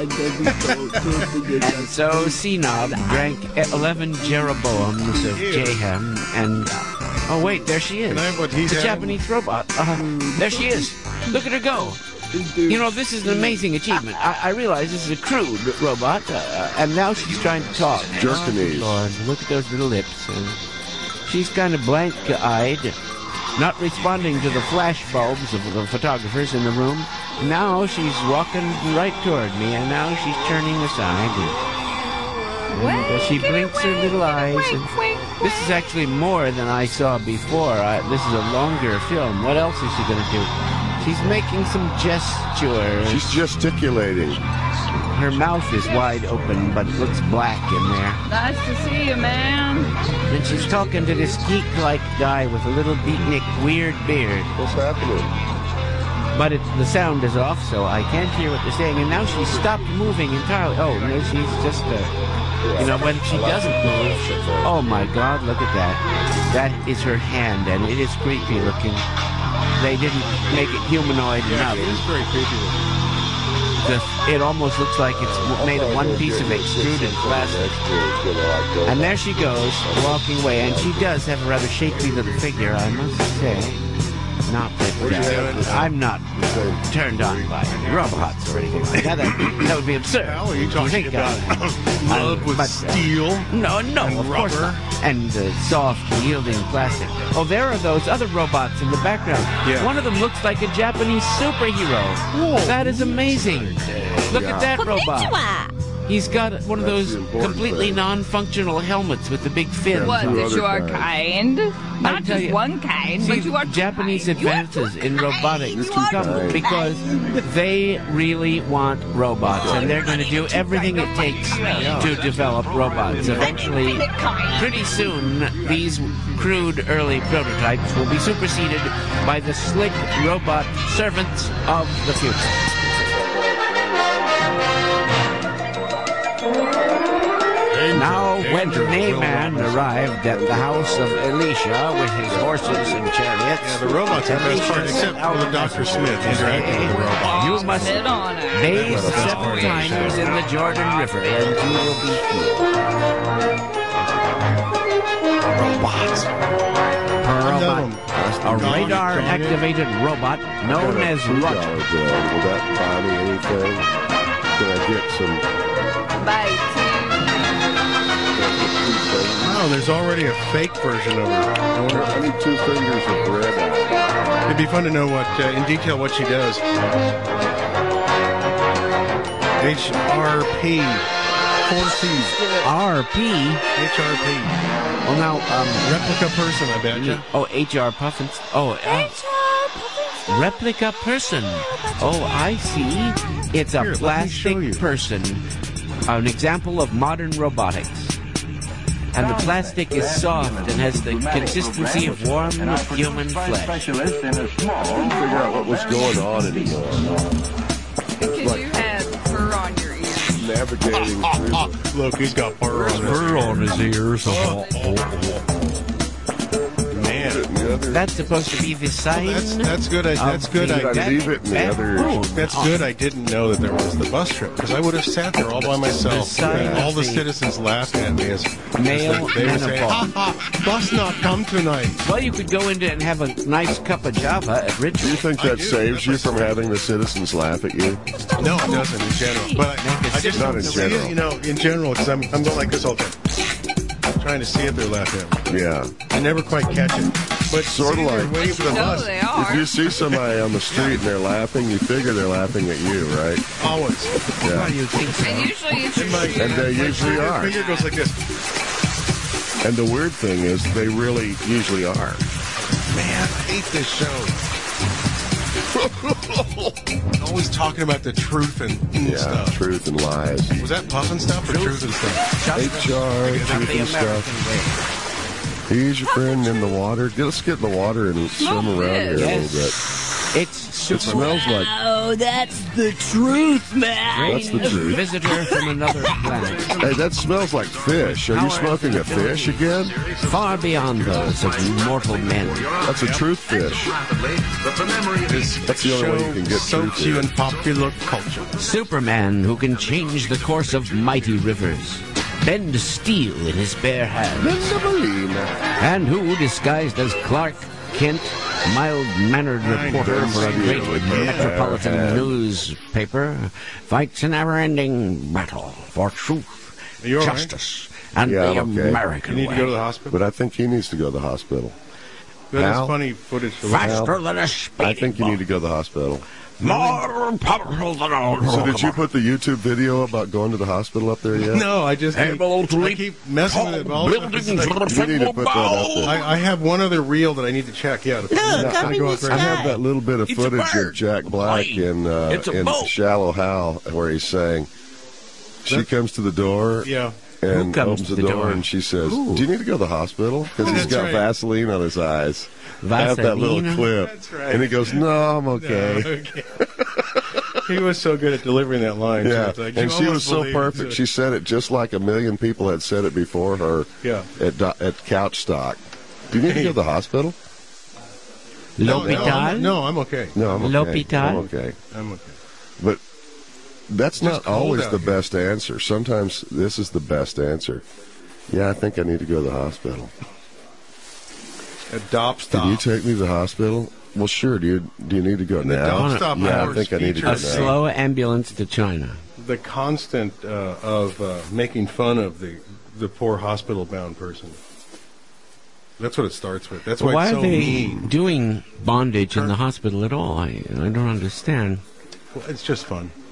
Speaker 1: And so Senob drank eleven Jeroboams of Jehem, and oh wait, there she is,
Speaker 4: Can I have what he's
Speaker 1: the
Speaker 4: having?
Speaker 1: Japanese robot. Uh, there she is. Look at her go. You know, this is an amazing achievement. I, I realize this is a crude robot, uh, and now she's trying to talk.
Speaker 5: Jerkinese.
Speaker 1: Oh, Lord, look at those little lips. Uh, she's kind of blank-eyed, not responding to the flash bulbs of the photographers in the room. Now she's walking right toward me, and now she's turning aside. And, and, uh, she blinks her little eyes. And this is actually more than I saw before. I, this is a longer film. What else is she going to do? She's making some gestures.
Speaker 5: She's gesticulating.
Speaker 1: Her mouth is wide open, but it looks black in there.
Speaker 3: Nice to see you, man.
Speaker 1: And she's talking to this geek-like guy with a little beatnik weird beard.
Speaker 5: What's happening?
Speaker 1: But it, the sound is off, so I can't hear what they're saying. And now she's stopped moving entirely. Oh, no, she's just, uh, you know, when she doesn't move. Oh, my God, look at that. That is her hand, and it is creepy looking. They didn't make it humanoid
Speaker 4: Yeah,
Speaker 1: enough.
Speaker 4: it is very creepy looking.
Speaker 1: The, it almost looks like it's made of one piece of extruded plastic. And there she goes, walking away, and she does have a rather shapely little figure, I must say. Not that uh, I'm not turned on by robots or anything like that. That, that would be absurd.
Speaker 4: How are you
Speaker 1: to
Speaker 4: talking
Speaker 1: think
Speaker 4: about
Speaker 1: of.
Speaker 4: love with
Speaker 1: but, uh,
Speaker 4: steel?
Speaker 1: No, no,
Speaker 4: and
Speaker 1: of course
Speaker 4: rubber?
Speaker 1: not. And uh, soft, yielding plastic. Oh, there are those other robots in the background.
Speaker 4: Yeah.
Speaker 1: One of them looks like a Japanese superhero.
Speaker 4: Whoa.
Speaker 1: That is amazing. Look
Speaker 5: Yeah.
Speaker 1: at that robot. He's got one of
Speaker 5: That's
Speaker 1: those
Speaker 5: the important
Speaker 1: completely
Speaker 5: thing.
Speaker 1: non-functional helmets with the big fin.
Speaker 3: What,
Speaker 5: two
Speaker 3: that
Speaker 5: other
Speaker 3: you are
Speaker 5: kinds.
Speaker 3: kind? Not
Speaker 1: tell
Speaker 3: just
Speaker 1: you,
Speaker 3: one kind,
Speaker 1: See,
Speaker 3: but you are
Speaker 1: Japanese
Speaker 3: kind. You are
Speaker 1: advances
Speaker 3: too
Speaker 1: in
Speaker 3: kind.
Speaker 1: robotics
Speaker 3: You are
Speaker 1: come
Speaker 3: too
Speaker 1: because
Speaker 3: kind.
Speaker 1: they really want robots, and they're going to do everything it takes to develop robots. Eventually, pretty soon, these crude early prototypes will be superseded by the slick robot servants of the future. Now, when Neyman arrived at the house of Elisha with his horses and chariots,
Speaker 4: Yeah, the robots are the best part, except for the Doctor Smith interacting with the robot.
Speaker 1: you must
Speaker 3: Sit on it.
Speaker 1: bathe
Speaker 4: That's the best
Speaker 1: seven
Speaker 4: part of the
Speaker 1: times
Speaker 4: show.
Speaker 1: in the Jordan River, and you will be healed.
Speaker 4: Robots.
Speaker 1: Robot, a
Speaker 4: Dog,
Speaker 1: radar-activated robot known
Speaker 5: Got a
Speaker 1: as
Speaker 5: two dollar
Speaker 1: Roger.
Speaker 5: bill. Will that buy me anything? Can I get some?
Speaker 3: Bye,
Speaker 4: Oh, there's already a fake version of her. I wonder-
Speaker 5: I need two fingers of bread out.
Speaker 4: It'd be fun to know what, uh, in detail, what she does. H R P. Four C's.
Speaker 1: R P.
Speaker 4: H R P.
Speaker 1: Well, now, um,
Speaker 4: Replica person, I bet you.
Speaker 1: oh, H R Puffins. Oh, uh, replica person. Oh, I see. It's a
Speaker 4: Here, let me show
Speaker 1: plastic
Speaker 4: you.
Speaker 1: person. An example of modern robotics. And the plastic is soft and has the consistency of warm human flesh.
Speaker 7: Specialist in a small
Speaker 5: Figure out what was going on anymore.
Speaker 3: Because you had fur on your ears.
Speaker 5: Navigating through.
Speaker 4: Look, he's got fur on his
Speaker 1: Fur on his ears.
Speaker 4: Oh, oh, oh. Man.
Speaker 5: In the other,
Speaker 1: That's supposed to be the sign.
Speaker 4: That's, that's good. I, that's
Speaker 1: of
Speaker 4: good.
Speaker 1: the
Speaker 4: I
Speaker 5: Did I
Speaker 4: did.
Speaker 5: leave it in the other?
Speaker 1: bathroom.
Speaker 4: That's good. I didn't know that there was the bus trip because I would have sat there all by myself.
Speaker 1: sign
Speaker 4: And all
Speaker 1: of
Speaker 4: the
Speaker 1: the
Speaker 4: citizens laughing at me as, as
Speaker 1: male
Speaker 4: they, they would say,
Speaker 1: menopause.
Speaker 4: "Ha ha, bus not come tonight."
Speaker 1: Well, you could go into and have a nice cup of Java at
Speaker 5: Do you
Speaker 1: Richard's.
Speaker 5: think
Speaker 4: I
Speaker 5: that
Speaker 4: do.
Speaker 5: saves you
Speaker 4: That's
Speaker 5: from having the citizens laugh at you?
Speaker 4: No, it doesn't in general. But I, I just
Speaker 5: Not in
Speaker 4: see
Speaker 5: general.
Speaker 4: it, you know, in general, because I'm, I'm going like this all the time, trying to see if they're laughing at me.
Speaker 5: Yeah.
Speaker 4: I never quite catch it. But
Speaker 5: Sorta
Speaker 4: sitting there
Speaker 5: like-
Speaker 4: waiting for the
Speaker 3: No,
Speaker 4: bus.
Speaker 3: they
Speaker 5: If
Speaker 3: are.
Speaker 5: you see somebody on the street and they're laughing, you figure they're laughing at you, right?
Speaker 4: Always.
Speaker 1: Why
Speaker 5: Yeah.
Speaker 1: do you think so?
Speaker 3: And usually it's your
Speaker 4: And my-
Speaker 3: shoe.
Speaker 5: And they usually
Speaker 4: Your
Speaker 5: are.
Speaker 4: finger goes like this.
Speaker 5: And the weird thing is, they really usually are.
Speaker 4: Man, I hate this show. Always talking about the truth and, and
Speaker 5: Yeah,
Speaker 4: stuff.
Speaker 5: truth and lies.
Speaker 4: Was that puffin stuff or truth and stuff?
Speaker 5: H R, truth
Speaker 1: The
Speaker 5: and
Speaker 1: American
Speaker 5: stuff.
Speaker 1: way.
Speaker 5: He's your friend in the water. Let's get in the water and swim around here a
Speaker 1: Yes.
Speaker 5: little bit.
Speaker 1: It's
Speaker 5: It
Speaker 1: super.
Speaker 5: smells like
Speaker 6: Oh, that's the truth, man.
Speaker 5: That's the truth.
Speaker 1: Visitor from another planet,
Speaker 5: Hey, that smells like fish. Are you smoking a fish again?
Speaker 1: far beyond those of mortal men.
Speaker 5: That's a truth fish. That's the only way you can get
Speaker 4: soaks
Speaker 5: truth
Speaker 4: you
Speaker 5: here.
Speaker 4: in popular culture.
Speaker 1: Superman who can change the course of mighty rivers, bend steel in his bare hands, and who, disguised as Clark Kent, mild-mannered reporter for a great metropolitan newspaper, fights an never-ending battle for truth,
Speaker 4: Are you all right?
Speaker 1: justice, and
Speaker 5: Yeah,
Speaker 1: the
Speaker 5: I'm okay.
Speaker 1: American
Speaker 4: You need
Speaker 1: way.
Speaker 4: to go to the hospital.
Speaker 5: But I think he needs to go to the hospital.
Speaker 4: That
Speaker 5: Al?
Speaker 4: is funny footage to look at.
Speaker 1: Faster than a speeding
Speaker 5: I think you need to go to the hospital.
Speaker 1: More powerful than a
Speaker 5: So did you put the YouTube video about going to the hospital up there yet?
Speaker 4: No, I just keep,
Speaker 1: Able to
Speaker 4: I
Speaker 1: leap
Speaker 4: keep messing with it. but also
Speaker 1: buildings
Speaker 4: it's like-
Speaker 1: with
Speaker 5: You need to put that up there.
Speaker 4: I, I have one other reel that I need to check. Yeah, to,
Speaker 6: Look,
Speaker 4: I
Speaker 6: up in
Speaker 4: go
Speaker 6: the
Speaker 4: out there.
Speaker 5: I have that little bit of
Speaker 1: It's a
Speaker 5: footage of
Speaker 1: bird.
Speaker 5: Jack Black
Speaker 1: Plane.
Speaker 5: in uh,
Speaker 1: It's a
Speaker 5: in
Speaker 1: boat.
Speaker 5: Shallow Hal, where he's saying, she
Speaker 4: That-
Speaker 5: comes to the door
Speaker 4: Yeah.
Speaker 5: and
Speaker 1: Who comes
Speaker 5: opens
Speaker 1: to
Speaker 5: the
Speaker 1: the
Speaker 5: door,
Speaker 1: door?
Speaker 5: and she says,
Speaker 1: Who?
Speaker 5: "Do you need to go to the hospital?" Because he's
Speaker 4: That's
Speaker 5: got
Speaker 4: right.
Speaker 5: Vaseline on his eyes. I have that little
Speaker 1: Vaseline?
Speaker 5: clip,
Speaker 4: That's right.
Speaker 5: and he goes, "No, I'm okay."
Speaker 4: Okay. He was so good at delivering that line. so
Speaker 5: Yeah,
Speaker 4: it's like, you
Speaker 5: and she was
Speaker 4: almost
Speaker 5: so
Speaker 4: believe
Speaker 5: perfect.
Speaker 4: it.
Speaker 5: She said it just like a million people had said it before her.
Speaker 4: Yeah.
Speaker 5: At do- at Couch Stock. Do you need to go to the hospital?
Speaker 4: No, no,
Speaker 1: L'Hopital?
Speaker 4: I'm, no, I'm okay.
Speaker 5: No, I'm okay.
Speaker 1: L'Hopital?
Speaker 5: I'm okay.
Speaker 4: I'm okay.
Speaker 5: But that's
Speaker 4: Just
Speaker 5: not
Speaker 4: cold
Speaker 5: always
Speaker 4: out
Speaker 5: the
Speaker 4: here.
Speaker 5: best answer. Sometimes this is the best answer. Yeah, I think I need to go to the hospital.
Speaker 4: At Dop Stop.
Speaker 5: Can you take me to the hospital? Well, sure. Do you do you need to go
Speaker 4: And the
Speaker 5: now?
Speaker 4: Dop Stop
Speaker 5: Yeah, I
Speaker 4: hours
Speaker 5: think I need to
Speaker 4: feature
Speaker 5: go
Speaker 1: A
Speaker 5: now.
Speaker 1: slow ambulance to China.
Speaker 4: the constant uh, of uh, making fun of the the poor hospital-bound person. That's what it starts with. That's why,
Speaker 1: Why
Speaker 4: it's
Speaker 1: are
Speaker 4: so
Speaker 1: they
Speaker 4: mean.
Speaker 1: doing bondage in the hospital at all? I, I don't understand.
Speaker 4: Well, it's just fun.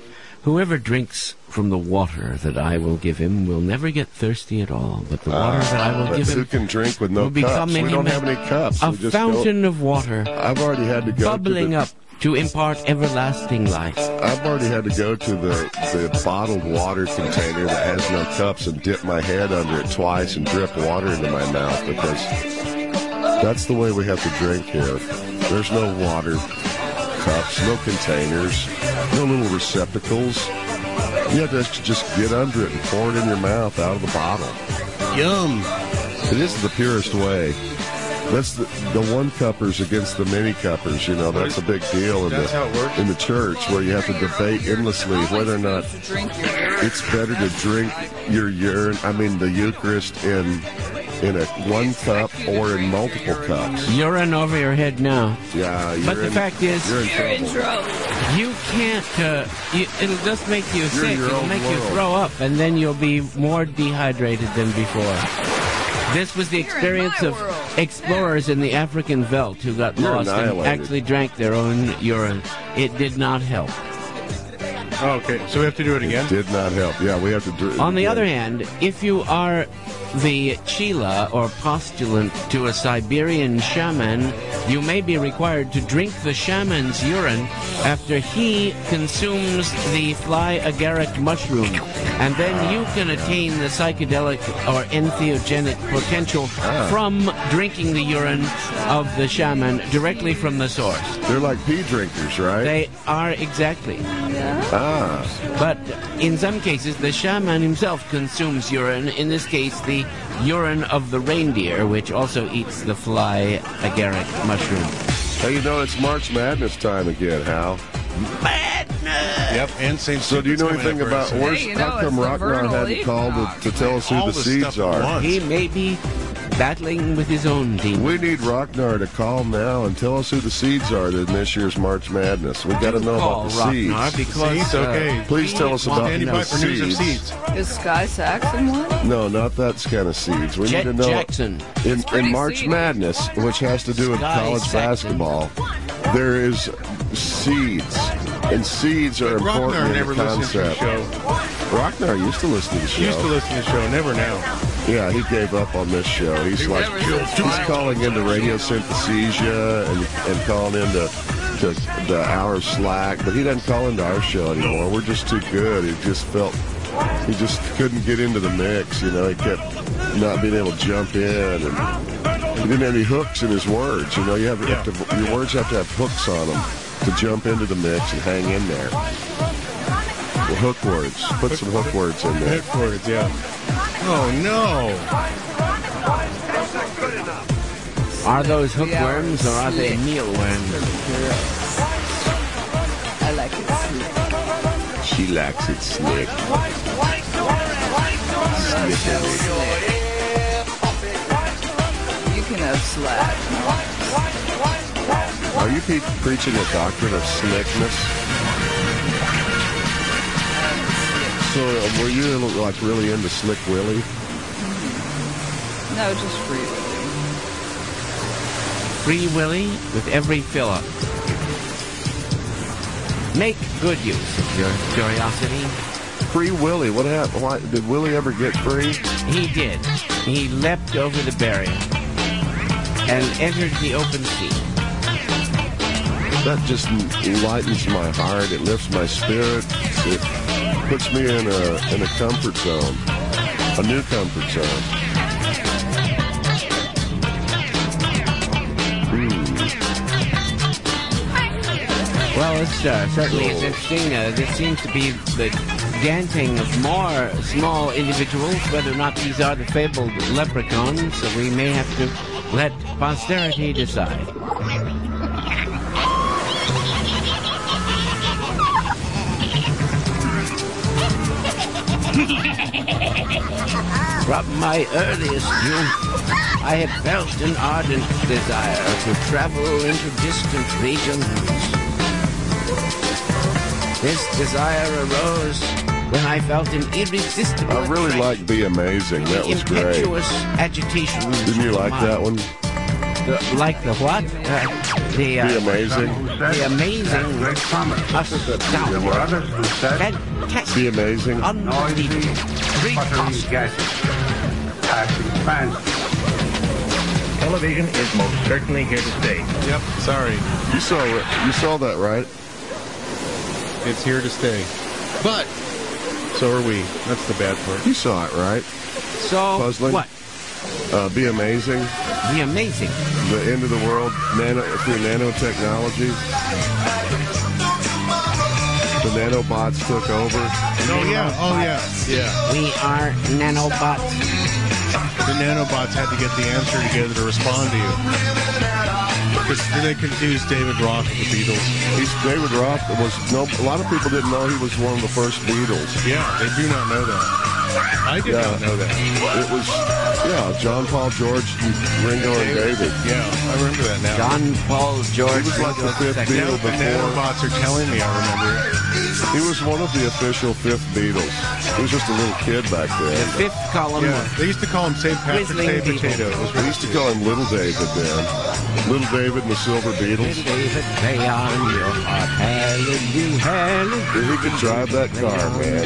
Speaker 1: Whoever drinks from the water that I will give him will never get thirsty at all, but the water that I will
Speaker 5: But
Speaker 1: give
Speaker 5: who
Speaker 1: him
Speaker 5: can drink with no
Speaker 1: will become
Speaker 5: cups?
Speaker 1: in
Speaker 5: We don't
Speaker 1: him
Speaker 5: have any cups.
Speaker 1: a
Speaker 5: We just
Speaker 1: fountain of water,
Speaker 5: Go, I've already had to go
Speaker 1: bubbling
Speaker 5: to the,
Speaker 1: up to impart everlasting life.
Speaker 5: I've already had to go to the, the bottled water container that has no cups and dip my head under it twice and drip water into my mouth because that's the way we have to drink here. There's no water cups, no containers, no little receptacles. You have to just get under it and pour it in your mouth out of the bottle.
Speaker 4: Yum.
Speaker 5: It is the purest way. That's the, the one cuppers against the many cuppers. You know, that's a big deal in
Speaker 4: That's how it
Speaker 5: the
Speaker 4: works?
Speaker 5: in the church where you have to debate endlessly whether or not
Speaker 3: To drink your urine.
Speaker 5: it's better to drink your urine. I mean, the Eucharist in in a one cup or in multiple cups.
Speaker 1: Urine over your head now.
Speaker 5: Yeah, you're
Speaker 1: But the
Speaker 5: in,
Speaker 1: fact is-
Speaker 5: you're in
Speaker 3: You're in
Speaker 5: trouble.
Speaker 3: trouble.
Speaker 1: You can't, uh, you, it'll just make you
Speaker 5: You're
Speaker 1: sick.
Speaker 5: your
Speaker 1: It'll
Speaker 5: own
Speaker 1: make you
Speaker 5: world.
Speaker 1: throw up, and then you'll be more dehydrated than before. This was the
Speaker 3: You're in
Speaker 1: experience
Speaker 3: my
Speaker 1: of
Speaker 3: world.
Speaker 1: explorers in the African veldt who got
Speaker 5: You're
Speaker 1: lost and
Speaker 5: annihilated.
Speaker 1: actually drank their own urine. It did not help.
Speaker 4: Oh, okay, so we have to do it again?
Speaker 5: Did not help. Yeah, we have to do.
Speaker 1: On the
Speaker 5: yeah.
Speaker 1: other hand, if you are the chila or postulant to a Siberian shaman, you may be required to drink the shaman's urine after he consumes the fly agaric mushroom, and then you can attain the psychedelic or entheogenic potential from drinking the urine of the shaman directly from the source.
Speaker 5: They're like pea drinkers, right?
Speaker 1: They are exactly.
Speaker 5: ah,
Speaker 1: But in some cases, the shaman himself consumes urine, in this case, the urine of the reindeer, which also eats the fly agaric mushroom.
Speaker 5: hey, you know it's March Madness time again, Hal.
Speaker 4: Yep, and Saint
Speaker 5: So do you know anything about
Speaker 3: Hey,
Speaker 5: where's
Speaker 3: you know,
Speaker 5: how come
Speaker 3: it's the
Speaker 5: Rocknar
Speaker 3: vernal
Speaker 5: hadn't
Speaker 3: equinox.
Speaker 5: called to, to tell us who
Speaker 4: All
Speaker 5: the
Speaker 4: the
Speaker 5: seeds
Speaker 4: stuff at
Speaker 5: are?
Speaker 4: once.
Speaker 1: He may be battling with his own demon.
Speaker 5: We need Rocknar to call now and tell us who the seeds are in this year's March Madness. We got to know
Speaker 1: Call
Speaker 5: about the
Speaker 1: Rocknar
Speaker 5: seeds.
Speaker 1: because
Speaker 4: Seeds, okay.
Speaker 1: uh,
Speaker 5: Please
Speaker 1: we
Speaker 5: tell us
Speaker 1: want
Speaker 5: about
Speaker 1: to
Speaker 4: Standing
Speaker 1: know.
Speaker 4: by for news of
Speaker 5: Seeds.
Speaker 4: seeds.
Speaker 3: Is Sky Saxon one?
Speaker 5: No, not that kind of seeds. We
Speaker 1: Jet
Speaker 5: need to know
Speaker 1: Jackson.
Speaker 5: in,
Speaker 3: pretty
Speaker 5: in March
Speaker 3: seedy.
Speaker 5: Madness, which has to do with
Speaker 1: Sky
Speaker 5: college
Speaker 1: Saxon.
Speaker 5: basketball. There is seeds, and seeds are important
Speaker 4: Rocknar
Speaker 5: in
Speaker 4: never
Speaker 5: the
Speaker 4: listened to the
Speaker 5: concept.
Speaker 4: show.
Speaker 5: Rocknar used to listen to the show.
Speaker 4: He used to listen to the show, never now.
Speaker 5: Yeah, he gave up on this show. He's like,
Speaker 3: never said
Speaker 5: he's
Speaker 3: fine.
Speaker 5: calling into radiosynthesia and, and calling into to the hour slack, but he doesn't call into our show anymore. We're just too good. He just felt he just couldn't get into the mix. You know, he kept not being able to jump in, and he didn't have any hooks in his words. You know, you have,
Speaker 4: Yeah.
Speaker 5: have to, your words have to have hooks on them to jump into the mix and hang in there. Well, hook words. Put some hook words in there.
Speaker 4: Hook words, yeah. Oh, no.
Speaker 1: Are those
Speaker 3: Yeah,
Speaker 1: hookworms or are they
Speaker 3: slick.
Speaker 1: mealworms?
Speaker 3: I like it slick.
Speaker 5: She likes it slick.
Speaker 3: You can have slack.
Speaker 5: Are you pe- preaching a doctrine of slickness? So, uh, were you like really into Slick Willie?
Speaker 3: No, just free.
Speaker 1: Free Willy with every fill-up. Make good use of your curiosity.
Speaker 5: Free Willie, what happened? Why did Willie ever get free?
Speaker 1: He did. He leapt over the barrier and entered the open sea.
Speaker 5: That just lightens my heart. It lifts my spirit. It puts me in a in a comfort zone, a new comfort zone.
Speaker 1: Well, it's uh, certainly it's interesting. Uh, this seems to be the dancing of more small individuals, whether or not these are the fabled leprechauns, so we may have to let posterity decide. From my earliest youth, I had felt an ardent desire to travel into distant regions. This desire arose when I felt an irresistible
Speaker 5: I really
Speaker 1: attraction
Speaker 5: like Be Amazing. That
Speaker 1: to
Speaker 5: was great.
Speaker 1: impetuous agitation.
Speaker 5: Didn't you like that one?
Speaker 1: The, like the what? Uh, the, uh,
Speaker 5: Be amazing.
Speaker 1: the amazing, astounding,
Speaker 7: There were others who said
Speaker 1: fantastic,
Speaker 5: Be amazing.
Speaker 1: unbelievable,
Speaker 7: sputtering gases, passing fans.
Speaker 8: Television is most certainly here to stay.
Speaker 4: Yep, sorry.
Speaker 5: You saw you saw that, right?
Speaker 4: It's here to stay. But so are we. That's the bad part.
Speaker 5: You saw it, right?
Speaker 1: So,
Speaker 5: Puzzling.
Speaker 1: what?
Speaker 5: Uh, be amazing.
Speaker 1: The amazing.
Speaker 5: The end of the world nano through nanotechnology. The nanobots took over.
Speaker 4: Oh yeah, oh yeah, yeah.
Speaker 1: We are nanobots.
Speaker 4: The nanobots had to get the answer together to respond to you. Because they confused David Roth with the Beatles.
Speaker 5: He's David Roth was no. A lot of people didn't know he was one of the first Beatles.
Speaker 4: Yeah, they do not know that. I did
Speaker 5: Yeah.
Speaker 4: not know that.
Speaker 5: It was yeah, John, Paul, George, Ringo, and David.
Speaker 4: Yeah, I remember that now.
Speaker 1: John, Paul, George.
Speaker 5: He was like the fifth
Speaker 1: Second.
Speaker 4: Now
Speaker 5: Beatle
Speaker 4: the
Speaker 5: before.
Speaker 4: nanobots are telling me I remember it.
Speaker 5: He was one of the official fifth Beatles. He was just a little kid back
Speaker 1: The
Speaker 5: then.
Speaker 1: fifth column.
Speaker 4: Yeah, they used to call him Saint Patrick's
Speaker 1: Whistling
Speaker 4: Day
Speaker 1: people.
Speaker 4: Potato. It was
Speaker 5: We used to call him Little David then. Little David and the Silver Beatles.
Speaker 1: Little David, play on your harp. Hallelujah, hallelujah.
Speaker 5: He could drive that car, man.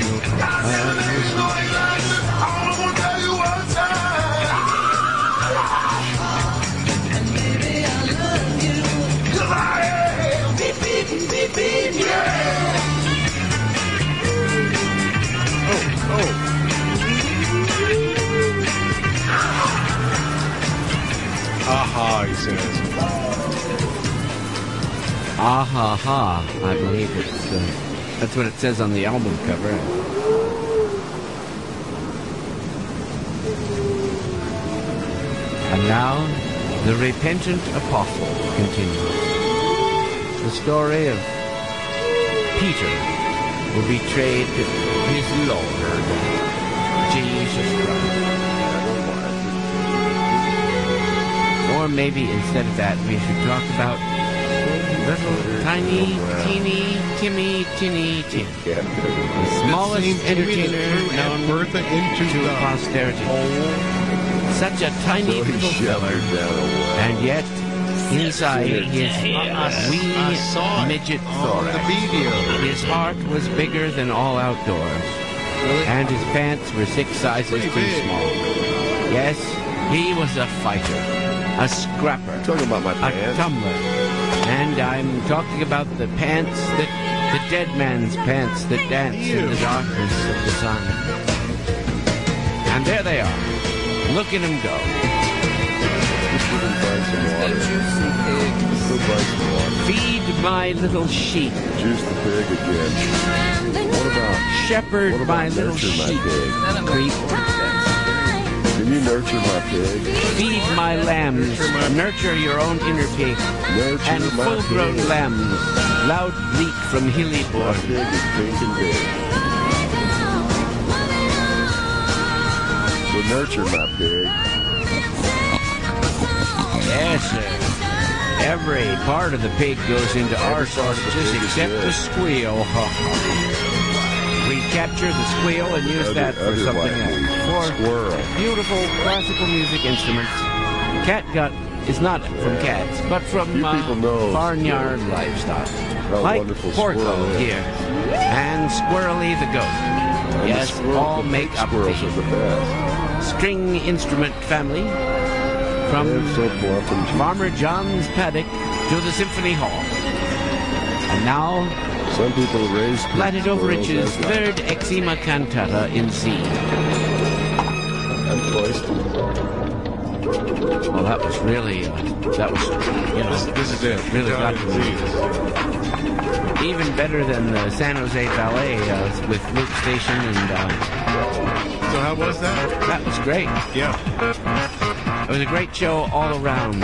Speaker 4: Aha, he says.
Speaker 1: Ah ha ha. I believe it's, uh, that's what it says on the album cover. And now, the repentant apostle continues. The story of Peter, who betrayed his Lord, Jesus Christ. Or maybe instead of that, we should talk about little tiny, teeny, Timmy, tinny, tin. The smallest entertainer known
Speaker 4: Bertha into
Speaker 1: to
Speaker 4: the
Speaker 1: posterity. Such a tiny
Speaker 5: So he
Speaker 1: little
Speaker 5: shoved
Speaker 1: feller,
Speaker 5: her down a well.
Speaker 1: and yet inside his
Speaker 4: I
Speaker 1: wee
Speaker 4: saw it
Speaker 1: midget
Speaker 4: on the
Speaker 1: thorax,
Speaker 4: video.
Speaker 1: his heart was bigger than all outdoors, and his pants were six sizes
Speaker 4: Pretty
Speaker 1: too
Speaker 4: big.
Speaker 1: small. Yes, he was a fighter, a scrapper,
Speaker 5: Talking about my
Speaker 1: a
Speaker 5: pants.
Speaker 1: tumbler. And I'm talking about the pants that, the dead man's pants that dance in the darkness of the sun. And there they are. Look at him go.
Speaker 5: Just give him find some
Speaker 3: The
Speaker 5: water.
Speaker 3: juicy pig.
Speaker 5: Go find some water.
Speaker 1: Feed my little sheep.
Speaker 5: Juice the pig again. What about
Speaker 1: Shepherd
Speaker 5: what
Speaker 1: my
Speaker 5: about
Speaker 1: little
Speaker 5: nurture my
Speaker 1: sheep.
Speaker 5: pig?
Speaker 3: None of
Speaker 1: Creep.
Speaker 5: Can you nurture my pig?
Speaker 1: Feed my lambs. Nurture your own inner pig.
Speaker 5: Nurture
Speaker 1: And
Speaker 5: my
Speaker 1: full-grown
Speaker 5: pig.
Speaker 1: lambs. Loud bleat from hilly
Speaker 5: My
Speaker 1: board.
Speaker 5: pig is pink and big. So nurture my pig.
Speaker 1: Yes, sir. Every part of the pig goes into our
Speaker 5: part of the
Speaker 1: sausages
Speaker 5: pig is
Speaker 1: except
Speaker 5: good.
Speaker 1: the squeal. We capture the squeal and use
Speaker 5: Other-
Speaker 1: that for
Speaker 5: other
Speaker 1: something
Speaker 5: white
Speaker 1: else.
Speaker 5: meat.
Speaker 1: For
Speaker 5: Squirrel.
Speaker 1: beautiful classical music instruments. Catgut is not from cats, but from
Speaker 5: You
Speaker 1: uh,
Speaker 5: people know
Speaker 1: barnyard livestock.
Speaker 5: How
Speaker 1: like
Speaker 5: wonderful
Speaker 1: Porco
Speaker 5: squirrel is.
Speaker 1: here. And Squirrely the goat.
Speaker 5: And
Speaker 1: Yes,
Speaker 5: the squirrel,
Speaker 1: all
Speaker 5: the
Speaker 1: make
Speaker 5: big
Speaker 1: up
Speaker 5: squirrels
Speaker 1: the
Speaker 5: are the best.
Speaker 1: string instrument family. From
Speaker 5: They're so plump and juicy.
Speaker 1: Farmer John's paddock to the Symphony Hall. And now,
Speaker 5: Some people raise
Speaker 1: Planet Overreach's
Speaker 5: squirrels as
Speaker 1: third Eczema cantata in C.
Speaker 5: I'm poised.
Speaker 1: Well, that was really, uh, that was, you know,
Speaker 4: This is it.
Speaker 1: really got
Speaker 4: John
Speaker 1: to me. Even better than the San Jose Ballet uh, with Luke Station, and uh,
Speaker 4: So how was that?
Speaker 1: that was great.
Speaker 4: Yeah.
Speaker 1: It was a great show all around.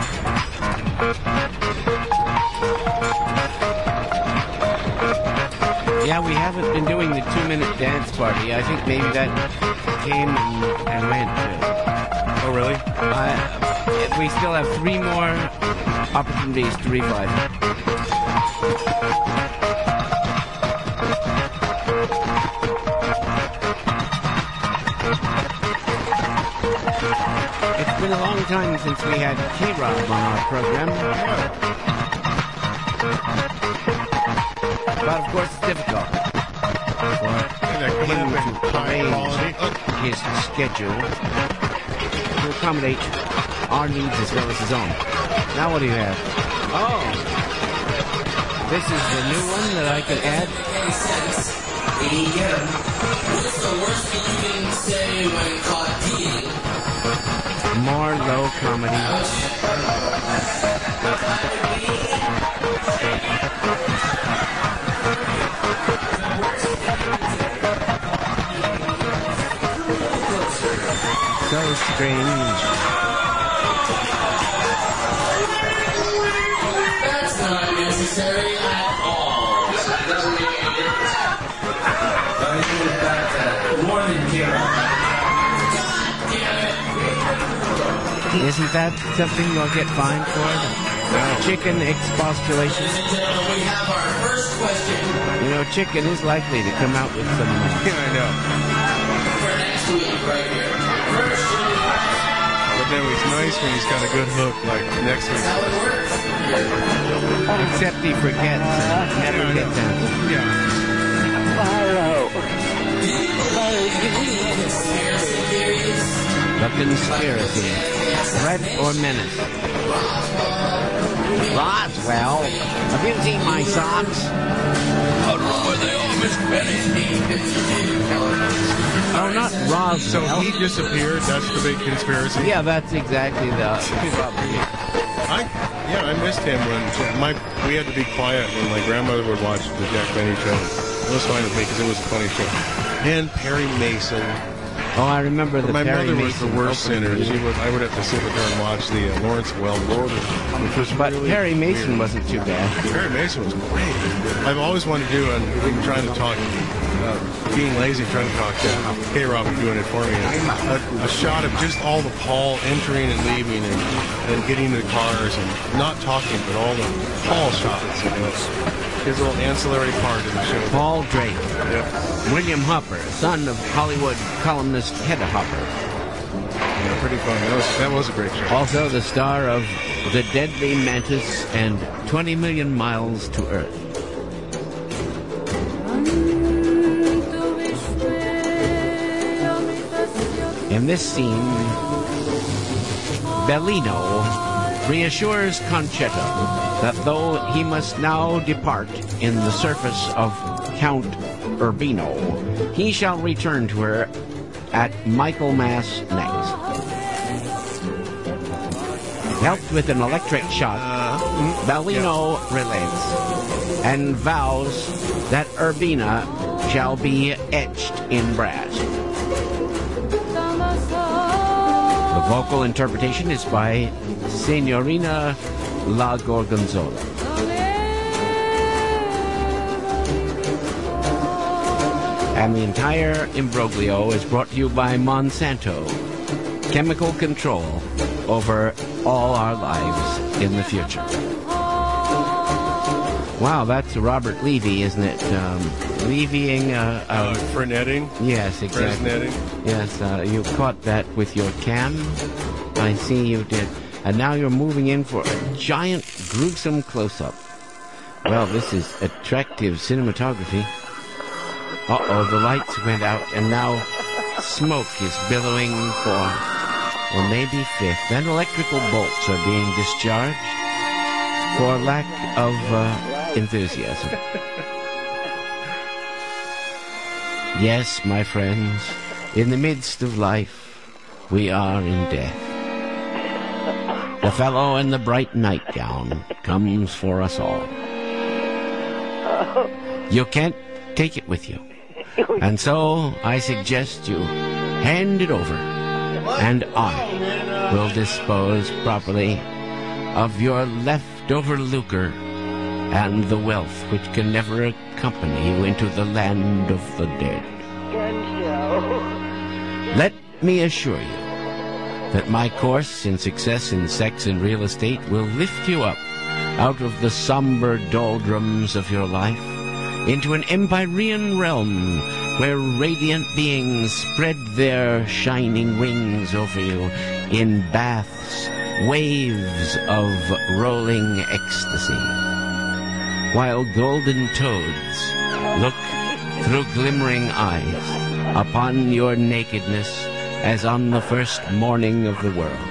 Speaker 1: Yeah, we haven't been doing the two-minute dance party. I think maybe that came and, and went.
Speaker 4: Oh, really?
Speaker 1: Uh, we still have three more opportunities to revive it. It's been a long time since we had K-Rob on our program. But of course, it's difficult for him to arrange his schedule to accommodate our needs as well as his own. Now what do you have? Oh, this is the new one that I can add.
Speaker 9: What's the worst thing you can say when caught peeing?
Speaker 1: More low comedy. So strange.
Speaker 9: That's not necessary at all. That doesn't make any difference. Let me put it back to more than zero.
Speaker 1: Isn't that something you'll get fined for? No. Chicken expostulation.
Speaker 9: We have our first question.
Speaker 1: You know, chicken is likely to come out with some... Uh,
Speaker 4: Yeah, I know.
Speaker 9: For next week, right here. First
Speaker 4: But then it's nice when he's got a good hook, like next week.
Speaker 9: how it works.
Speaker 1: except he forgets and never gets answered.
Speaker 4: Yeah.
Speaker 1: The conspiracy. Threat or menace. Roswell, have you seen my socks?
Speaker 9: I don't know where they are, Miss Benny.
Speaker 1: Oh, not Roswell.
Speaker 4: So he disappeared. That's the big conspiracy.
Speaker 1: Yeah, that's exactly the.
Speaker 4: I yeah, I missed him when my we had to be quiet when my grandmother would watch the Jack Benny show. It was fine with me because it was a funny show. And Perry Mason.
Speaker 1: Oh, I remember the
Speaker 4: my
Speaker 1: Perry
Speaker 4: mother
Speaker 1: Mason
Speaker 4: was the worst sinner. She would, I would have to sit with her and watch the uh, Lawrence Welk order, which was
Speaker 1: But
Speaker 4: really
Speaker 1: Perry Mason
Speaker 4: weird.
Speaker 1: wasn't too bad.
Speaker 4: Perry Mason was great. I've always wanted to do, and we've been trying to talk, uh, being lazy, trying to talk to K-Rob doing it for me. A, a shot of just all the Paul entering and leaving and, and getting into the cars and not talking, but all the Paul shots. You know, his little ancillary part in the show.
Speaker 1: Paul Drake.
Speaker 4: Yep.
Speaker 1: William Hopper, son of Hollywood columnist Hedda Hopper.
Speaker 4: Yeah, pretty fun. That was, that was a great show.
Speaker 1: Also the star of The Deadly Mantis and twenty million Miles to Earth. In this scene, Bellino reassures Concetta that though he must now depart in the service of Count Urbino, he shall return to her at Michaelmas next. Helped with an electric shock, Bellino relents and vows that Urbina shall be etched in brass. The vocal interpretation is by Signorina La Gorgonzola. And the entire imbroglio is brought to you by Monsanto, chemical control over all our lives in the future. Wow, that's Robert Levy, isn't it? Um, Levying... Uh, uh,
Speaker 4: Uh, Frenetting.
Speaker 1: yes, exactly.
Speaker 4: Fresnetting.
Speaker 1: Yes, uh, you caught that with your cam. I see you did. And now you're moving in for a giant, gruesome close-up. Well, this is attractive cinematography. Uh-oh, the lights went out, and now smoke is billowing for, or maybe fifth. Then electrical bolts are being discharged for lack of uh, enthusiasm. Yes, my friends, in the midst of life, we are in death. The fellow in the bright nightgown comes for us all. You can't take it with you. And so I suggest you hand it over, and I will dispose properly of your leftover lucre and the wealth which can never accompany you into the land of the dead. Let me assure you that my course in success in sex and real estate will lift you up out of the somber doldrums of your life into an empyrean realm where radiant beings spread their shining wings over you in baths, waves of rolling ecstasy, while golden toads look through glimmering eyes upon your nakedness as on the first morning of the world.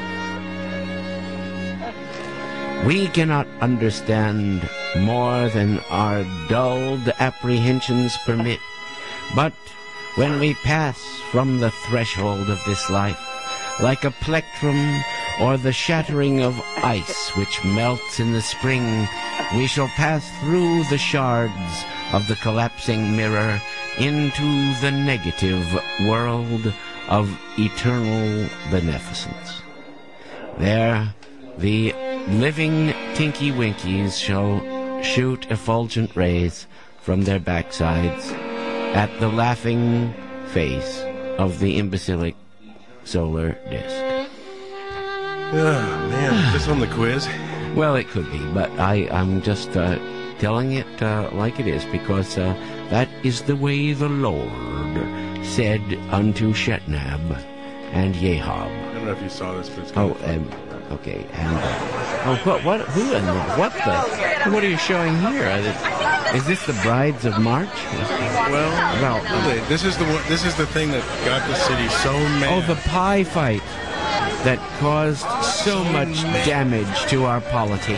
Speaker 1: We cannot understand more than our dulled apprehensions permit, but when we pass from the threshold of this life, like a plectrum or the shattering of ice which melts in the spring, we shall pass through the shards of the collapsing mirror into the negative world of eternal beneficence. There, the living Tinky Winkies shall shoot effulgent rays from their backsides at the laughing face of the imbecilic solar disk.
Speaker 4: Oh, man. Is this on the quiz?
Speaker 1: Well, it could be, but I, I'm just uh, telling it uh, like it is, because uh, that is the way the Lord said unto Shetnab and Yahab.
Speaker 4: I don't know if you saw this, but it's
Speaker 1: Oh,
Speaker 4: kind of
Speaker 1: um, okay. And, uh, oh, what, what, who in the, what the, what are you showing here? Is, is this the Brides of March?
Speaker 4: Well,
Speaker 1: Well,
Speaker 4: really, this is the one- this is the thing that got the city so mad.
Speaker 1: oh, the pie fight that caused so much damage to our polity.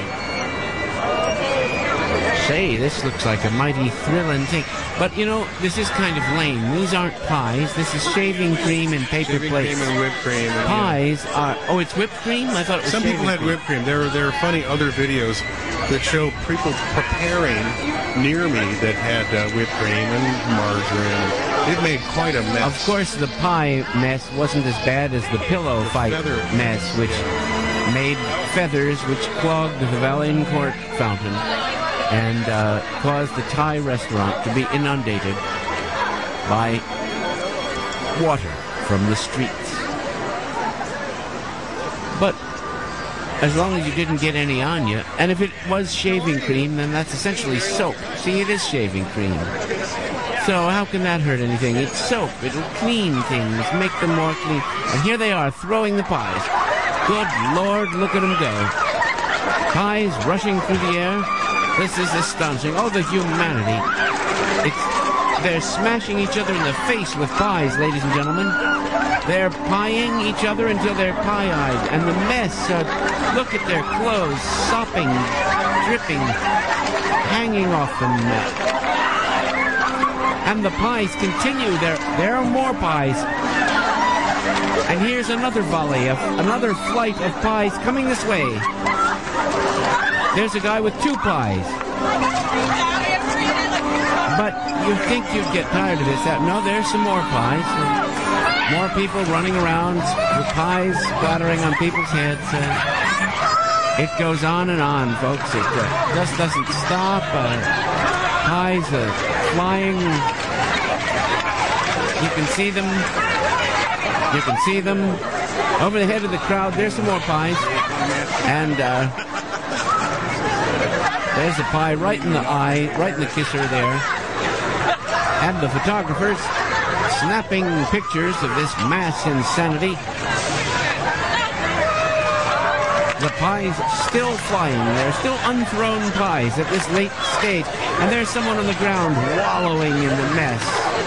Speaker 1: Say, this looks like a mighty thrilling thing. But, you know, this is kind of lame. These aren't pies. This is shaving cream and paper
Speaker 4: Shaving
Speaker 1: plates.
Speaker 4: cream and whipped cream. And,
Speaker 1: Pies are... Oh, it's whipped cream? I thought it was
Speaker 4: Some
Speaker 1: shaving
Speaker 4: people had
Speaker 1: cream.
Speaker 4: whipped cream. There are there are funny other videos that show people preparing near me that had uh, whipped cream and margarine. It made quite a mess.
Speaker 1: Of course, the pie mess wasn't as bad as the pillow fight
Speaker 4: feather
Speaker 1: mess, which made feathers which clogged the Valancourt fountain and uh, caused the Thai restaurant to be inundated by water from the streets. But as long as you didn't get any on you, and if it was shaving cream, then that's essentially soap. See, it is shaving cream. So how can that hurt anything? It's soap. It'll clean things, make them more clean. And here they are, throwing the pies. Good Lord, look at them go. Pies rushing through the air. This is astonishing. Oh, the humanity. It's, they're smashing each other in the face with pies, ladies and gentlemen. They're pieing each other until they're pie-eyed. And the mess, uh, look at their clothes, sopping, dripping, hanging off them. And the pies continue. There, there are more pies. And here's another volley of another flight of pies coming this way. There's a guy with two pies. But you think you'd get tired of this. No, there's some more pies. More people running around with pies splattering on people's heads. Uh, it goes on and on, folks. It uh, just doesn't stop. Uh, pies uh, flying. You can see them. You can see them over the head of the crowd. There's some more pies. And uh, there's a pie right in the eye, right in the kisser there. And the photographers snapping pictures of this mass insanity. The pies still flying. They're still unthrown pies at this late stage. And there's someone on the ground wallowing in the mess.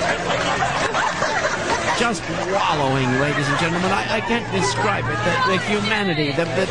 Speaker 1: Just wallowing, ladies and gentlemen. I, I can't describe it. The, the humanity, the... the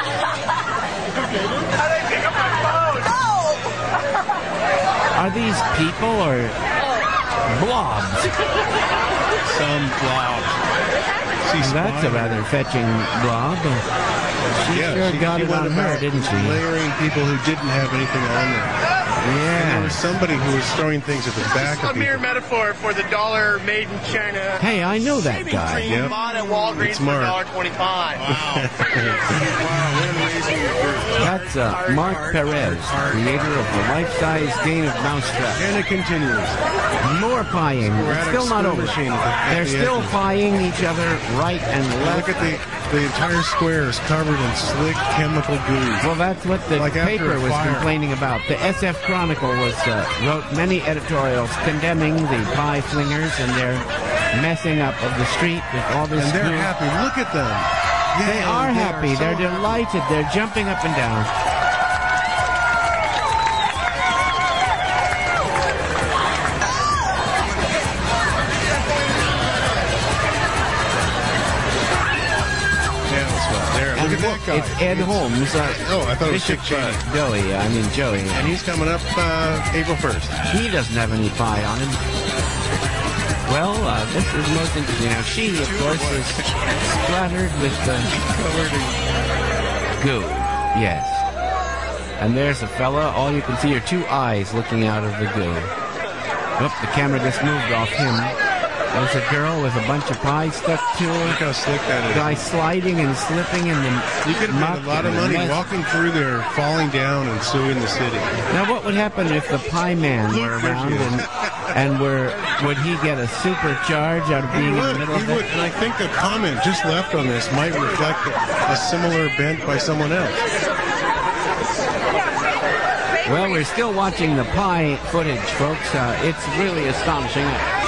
Speaker 1: Are these people or blobs?
Speaker 4: Some blobs.
Speaker 1: Well, that's a rather fetching blob. She
Speaker 4: yeah,
Speaker 1: sure
Speaker 4: she,
Speaker 1: got
Speaker 4: she
Speaker 1: it
Speaker 4: went
Speaker 1: on her,
Speaker 4: about
Speaker 1: didn't she?
Speaker 4: layering people who didn't have anything on them. And there was
Speaker 1: Yeah.
Speaker 4: somebody who was throwing things at the back of
Speaker 10: A mere
Speaker 4: people.
Speaker 10: metaphor for the dollar made in China.
Speaker 1: Hey, I know that
Speaker 10: Shaving
Speaker 1: guy.
Speaker 10: cream
Speaker 4: Yep.
Speaker 10: bought at Walgreens
Speaker 4: It's
Speaker 10: for
Speaker 4: Mark.
Speaker 10: one dollar twenty-five.
Speaker 4: Wow. Wow, win-win.
Speaker 1: That's uh, Mark Perez, creator of the life-size game of Mousetrap.
Speaker 4: And it continues.
Speaker 1: More pieing. It's still not over. They're still pieing each other right and left.
Speaker 4: Look at the the entire square is covered in slick chemical goo.
Speaker 1: Well, that's what the
Speaker 4: Like after
Speaker 1: paper
Speaker 4: a
Speaker 1: was
Speaker 4: fire.
Speaker 1: complaining about. The S F Chronicle was uh, wrote many editorials condemning the pie flingers and their messing up of the street with all this
Speaker 4: And they're
Speaker 1: goo.
Speaker 4: happy. Look at them.
Speaker 1: They
Speaker 4: Yeah,
Speaker 1: are
Speaker 4: they
Speaker 1: happy.
Speaker 4: so
Speaker 1: They're delighted. They're jumping up and down.
Speaker 4: Yeah, that's right. There.
Speaker 1: And
Speaker 4: Look at that
Speaker 1: look,
Speaker 4: guy.
Speaker 1: it's Ed Holmes. Uh,
Speaker 4: Oh, I thought it was
Speaker 1: Bishop
Speaker 4: Dick Cheney.
Speaker 1: uh, Joey. I mean Joey.
Speaker 4: And he's coming up uh, April first.
Speaker 1: He doesn't have any pie on him. Well, uh, this is most interesting. Now, she, of course, is splattered with the goo. Yes. And there's a fella. All you can see are two eyes looking out of the goo. Oop, the camera just moved off him. There's a girl with a bunch of pie stuck to her.
Speaker 4: Look how slick that is.
Speaker 1: Guy sliding and slipping in the
Speaker 4: You could have
Speaker 1: muck
Speaker 4: made a lot of
Speaker 1: and the
Speaker 4: money
Speaker 1: mess.
Speaker 4: walking through there, falling down, and suing the city.
Speaker 1: Now, what would happen if the pie man were
Speaker 4: Look, there
Speaker 1: around
Speaker 4: she is.
Speaker 1: and, and were would he get a super charge out of being
Speaker 4: He
Speaker 1: in the
Speaker 4: would,
Speaker 1: middle
Speaker 4: he
Speaker 1: of
Speaker 4: would,
Speaker 1: it?
Speaker 4: and I think the comment just left on this might reflect a similar bent by someone else.
Speaker 1: Well, we're still watching the pie footage, folks. Uh, it's really astonishing.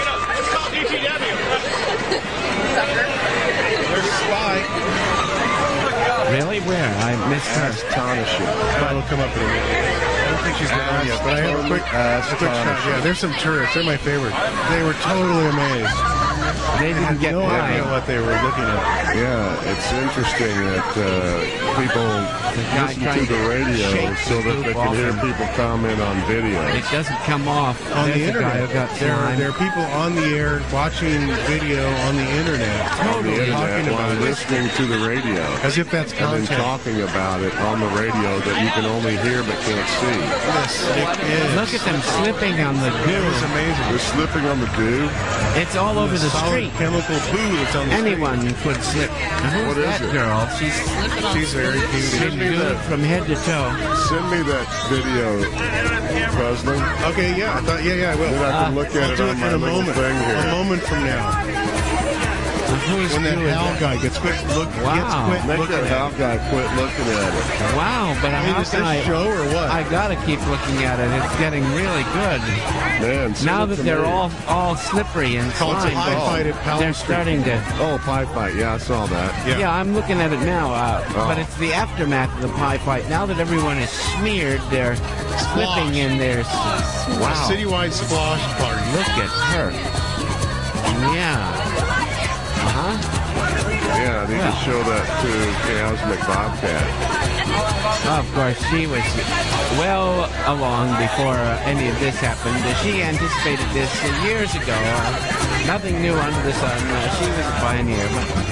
Speaker 4: There's Spy.
Speaker 1: Really? Where? I missed her.
Speaker 5: Astonishing.
Speaker 4: But it'll come up in a minute. I don't think she's been on yet, but I have a quick, a quick shot. Yeah, there's some tourists. They're my favorite. They were totally amazed.
Speaker 1: They
Speaker 4: I
Speaker 1: didn't
Speaker 4: had
Speaker 1: get
Speaker 4: no
Speaker 1: pie.
Speaker 4: idea what they were looking at.
Speaker 5: Yeah, it's interesting that uh, people
Speaker 1: guy
Speaker 5: listen
Speaker 1: trying
Speaker 5: to the
Speaker 1: to
Speaker 5: radio
Speaker 1: shake
Speaker 5: so
Speaker 1: the
Speaker 5: that they
Speaker 1: scoop
Speaker 5: can
Speaker 1: off
Speaker 5: hear
Speaker 1: him.
Speaker 5: people comment on video.
Speaker 1: It doesn't come off.
Speaker 4: On
Speaker 1: There's
Speaker 4: the
Speaker 1: a guy
Speaker 4: internet,
Speaker 1: who got
Speaker 4: there,
Speaker 1: slime.
Speaker 4: there are people on the air watching video on the internet,
Speaker 5: On the
Speaker 4: totally talking
Speaker 5: internet while
Speaker 4: about it,
Speaker 5: listening to the radio.
Speaker 4: as if that's
Speaker 5: And then
Speaker 4: content.
Speaker 5: talking about it on the radio that you can only hear but can't see.
Speaker 4: Yes, it is.
Speaker 1: Look at them slipping on the
Speaker 4: It was
Speaker 1: goo.
Speaker 4: amazing.
Speaker 5: They're slipping on the goo.
Speaker 1: It's all over the
Speaker 4: solid
Speaker 1: street.
Speaker 4: chemical poo that's on the
Speaker 1: Anyone could slip. Now, who's
Speaker 5: What is
Speaker 1: that
Speaker 5: it?
Speaker 1: girl? She's slipping
Speaker 4: street.
Speaker 1: on
Speaker 4: She's very cute.
Speaker 5: Send me
Speaker 1: goo
Speaker 5: that.
Speaker 1: from head to toe.
Speaker 5: Send me that video, Presley.
Speaker 4: Okay, yeah, I thought, yeah, yeah, I will.
Speaker 5: Then I can
Speaker 1: Uh,
Speaker 5: look at
Speaker 4: I'll
Speaker 5: it
Speaker 4: do
Speaker 5: on
Speaker 4: it
Speaker 5: my
Speaker 4: in a
Speaker 5: little
Speaker 4: moment.
Speaker 5: thing
Speaker 4: A
Speaker 5: here.
Speaker 4: moment from now.
Speaker 1: Who's
Speaker 4: When that
Speaker 1: goo is
Speaker 4: Hal
Speaker 1: that?
Speaker 4: guy gets quit look,
Speaker 1: Wow.
Speaker 4: gets quit
Speaker 5: Make
Speaker 4: looking
Speaker 5: that Hal
Speaker 4: at it.
Speaker 5: guy quit looking at it.
Speaker 1: Wow, but
Speaker 4: I mean,
Speaker 1: how
Speaker 4: is
Speaker 1: can
Speaker 4: this
Speaker 1: I?
Speaker 4: show or what?
Speaker 1: I gotta keep looking at it. It's getting really good.
Speaker 5: Man, send
Speaker 1: Now
Speaker 5: it
Speaker 1: that
Speaker 5: to
Speaker 1: they're
Speaker 5: me.
Speaker 1: all all slippery and
Speaker 4: Called
Speaker 1: slime,
Speaker 4: Pie Fight at Powell
Speaker 1: they're
Speaker 4: Street.
Speaker 1: starting to.
Speaker 5: Oh, pie fight. Yeah, I saw that.
Speaker 4: Yeah.
Speaker 1: Yeah, I'm looking at it now, uh,
Speaker 5: Oh.
Speaker 1: but it's the aftermath of the pie fight. Now that everyone is smeared, they're slipping in their. s-
Speaker 4: A
Speaker 1: Wow!
Speaker 4: citywide splosh party.
Speaker 1: Look at her. Yeah. Uh huh.
Speaker 5: Yeah, they
Speaker 1: Well.
Speaker 5: just show that to Chaosmic Bobcat.
Speaker 1: Of course, she was well along before uh, any of this happened. Uh, she anticipated this uh, years ago. Uh, nothing new under the sun. Uh, she was a pioneer.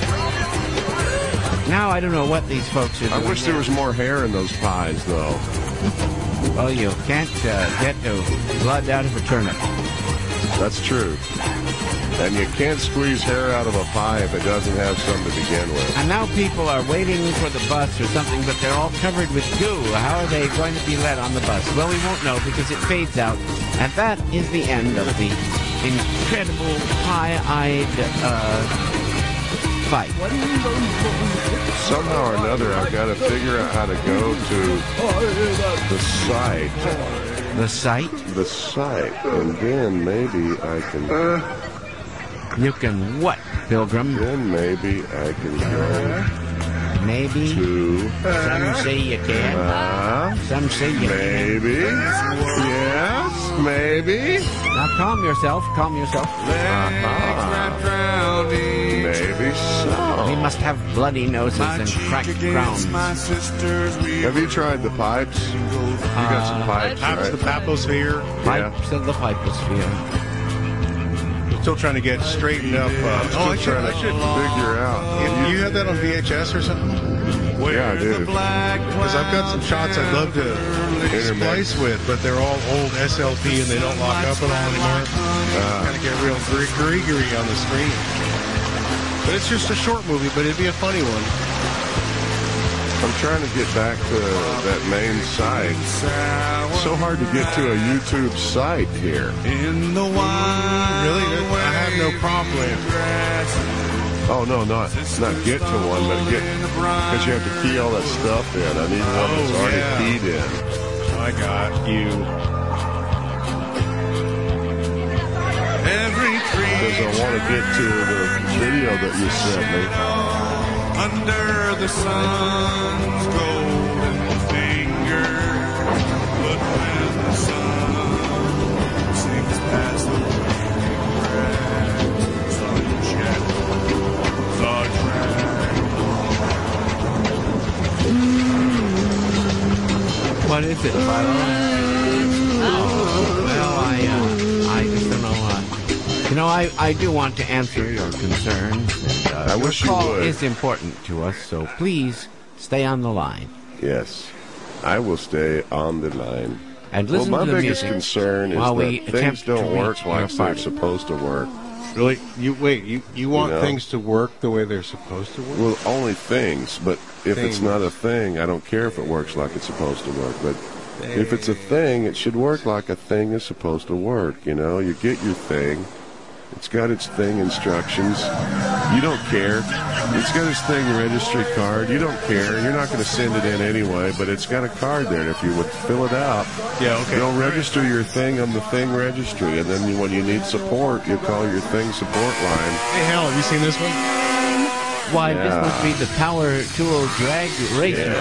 Speaker 1: But now I don't know what these folks are
Speaker 5: I
Speaker 1: doing.
Speaker 5: wish there was more hair in those pies, though.
Speaker 1: Well, you can't uh, get to blood out of a turnip.
Speaker 5: That's true. And you can't squeeze hair out of a pie if it doesn't have some to begin with.
Speaker 1: And now people are waiting for the bus or something, but they're all covered with goo. How are they going to be let on the bus? Well, we won't know because it fades out. And that is the end of the incredible pie-eyed uh, fight.
Speaker 5: Somehow or another, I've got to figure out how to go to the site.
Speaker 1: The site?
Speaker 5: The site. And then maybe I can...
Speaker 1: You can what, Pilgrim?
Speaker 5: Then maybe I can go
Speaker 1: Maybe.
Speaker 5: to...
Speaker 1: Some say you can.
Speaker 5: Uh,
Speaker 1: Some say you can't.
Speaker 5: maybe. Yes, maybe.
Speaker 1: Now calm yourself. Calm yourself.
Speaker 5: Uh-huh. Maybe so.
Speaker 1: We must have bloody noses and cracked crowns.
Speaker 5: Have you tried the pipes? You got some pipes,
Speaker 4: Perhaps
Speaker 5: right?
Speaker 4: the Paposphere.
Speaker 1: Pipes of the Piposphere.
Speaker 4: Still trying to get straightened up. Uh,
Speaker 5: Still
Speaker 4: oh, I should,
Speaker 5: trying
Speaker 4: I
Speaker 5: to
Speaker 4: should.
Speaker 5: figure out.
Speaker 4: If you have that on V H S or something?
Speaker 5: Yeah, I do.
Speaker 4: Because I've got some shots I'd love to splice with, but they're all old S L P and they don't lock up at all anymore.
Speaker 5: Uh,
Speaker 4: kind of get real griggery on the screen. But it's just a short movie, but it'd be a funny one.
Speaker 5: I'm trying to get back to that main site. So hard to get to a YouTube site here.
Speaker 4: In the wild, really? I have no problem with.
Speaker 5: Oh no, not not get to one, but get because you have to key all that stuff in. I need one that's
Speaker 4: Oh,
Speaker 5: already
Speaker 4: yeah.
Speaker 5: keyed in.
Speaker 4: I got you. Every tree.
Speaker 5: Because I want to get to the video that you sent me.
Speaker 4: Under the sun's golden finger, but when the sun sinks past the waking grass, unshadows are dragged.
Speaker 1: What is it, Philo? Oh, well, I, uh, I just don't know. Uh, you know, I, I do want to answer your concerns. And, uh,
Speaker 5: I
Speaker 1: your
Speaker 5: wish you
Speaker 1: call
Speaker 5: would.
Speaker 1: is important to us, so please stay on the line.
Speaker 5: Yes, I will stay on the line.
Speaker 1: And listen
Speaker 5: well, my
Speaker 1: to the
Speaker 5: biggest
Speaker 1: music
Speaker 5: concern is
Speaker 1: while
Speaker 5: that
Speaker 1: we
Speaker 5: things
Speaker 1: attempt to
Speaker 5: don't work
Speaker 1: reach
Speaker 5: like
Speaker 1: your
Speaker 5: they're
Speaker 1: party.
Speaker 5: supposed to work.
Speaker 4: Really? You wait. You you want
Speaker 5: You know?
Speaker 4: things to work the way they're supposed to work?
Speaker 5: Well, only things, but if it's
Speaker 4: Things.
Speaker 5: not a thing, I don't care if it works like it's supposed to work. But if it's a thing, it should work like a thing is supposed to work. You know, you get your thing. It's got its thing instructions. You don't care. It's got its thing registry card. You don't care. You're not going to send it in anyway, but it's got a card there. If you would fill it out,
Speaker 4: Yeah, okay.
Speaker 5: you'll register your thing on the thing registry, and then you, when you need support, you call your thing support line.
Speaker 4: Hey, Hal, have you seen this one?
Speaker 1: Why,
Speaker 5: Yeah.
Speaker 1: this must be the Power Tool Drag Racer.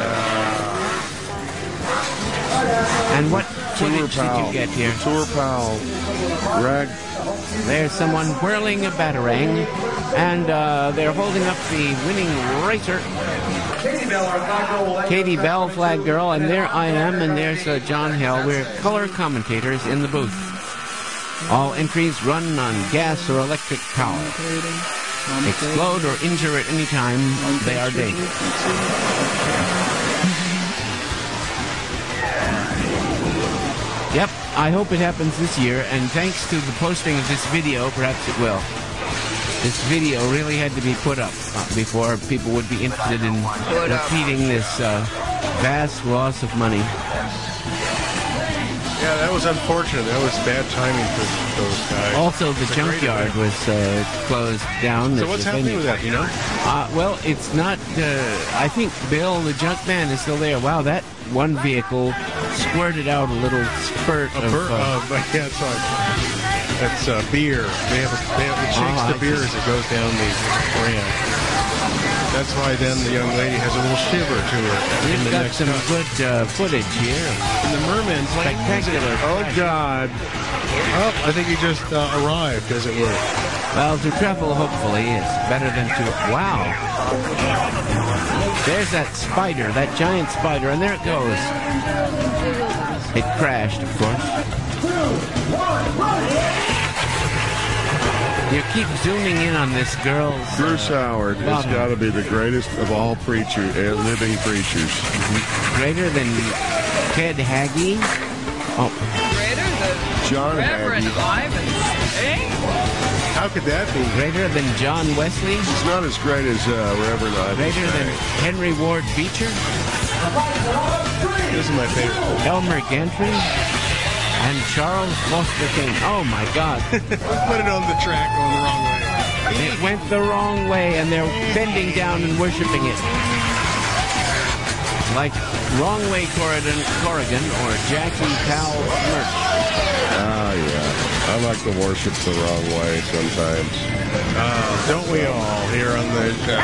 Speaker 1: And what
Speaker 5: Tour
Speaker 1: footage did
Speaker 5: Pal.
Speaker 1: you get here?
Speaker 5: Tour Pal. Drag.
Speaker 1: There's someone whirling a batarang, and uh, they're holding up the winning racer, Katie Bell, Flag Girl, and there I am, and there's uh, John Hill. We're color commentators in the booth. All entries run on gas or electric power. Explode or injure at any time, they are dangerous. Yep, I hope it happens this year, and thanks to the posting of this video, perhaps it will. This video really had to be put up uh, before people would be interested in repeating this uh, vast loss of money.
Speaker 4: Yeah, that was unfortunate. That was bad timing for those guys.
Speaker 1: Also, the
Speaker 4: It's a great
Speaker 1: junkyard
Speaker 4: event.
Speaker 1: was uh, closed down.
Speaker 4: So
Speaker 1: at
Speaker 4: what's
Speaker 1: the
Speaker 4: happening
Speaker 1: venue.
Speaker 4: with that, you know?
Speaker 1: Uh, well, it's not, uh, I think Bill, the junk man, is still there. Wow, that one vehicle squirted out a little spurt
Speaker 4: A
Speaker 1: of...
Speaker 4: bur-
Speaker 1: uh,
Speaker 4: uh, but yeah, it's like, that's uh, beer. They have, a, they have it shakes
Speaker 1: Oh, I
Speaker 4: the beer
Speaker 1: see.
Speaker 4: as it goes down the ramp. That's why then the young lady has a little shiver to her in
Speaker 1: We've
Speaker 4: the
Speaker 1: got
Speaker 4: next
Speaker 1: some
Speaker 4: cut.
Speaker 1: good uh, footage here.
Speaker 4: And the merman playing music.
Speaker 1: Spectacular.
Speaker 5: Oh, God.
Speaker 4: Oh, I think he just uh, arrived, as it were.
Speaker 1: Well, to travel, hopefully, is better than to... Wow. There's that spider, that giant spider, and there it goes. It crashed, of course. You keep zooming in on this girl's...
Speaker 5: Bruce Howard has
Speaker 1: bottom.
Speaker 5: got to be the greatest of all preacher, uh, living preachers.
Speaker 1: Greater than Ted Hagee. Oh,
Speaker 3: Greater than
Speaker 5: John
Speaker 3: Reverend
Speaker 5: Hagee.
Speaker 3: Ivan. Eh?
Speaker 4: How could that be?
Speaker 1: greater than John Wesley.
Speaker 5: He's not as great as uh, Reverend Ivan.
Speaker 1: Greater than Henry Ward Beecher.
Speaker 4: This is my favorite.
Speaker 1: Elmer Gantry. And Charles Foster Kane. Oh, my God.
Speaker 4: Put it on the track going the wrong way.
Speaker 1: It went the wrong way, and they're bending down and worshiping it. Like Wrong Way Corrigan, Corrigan or Jackie Powell merch.
Speaker 5: Ah, yeah. I like to worship the wrong way sometimes.
Speaker 4: Uh, don't we all here on the show?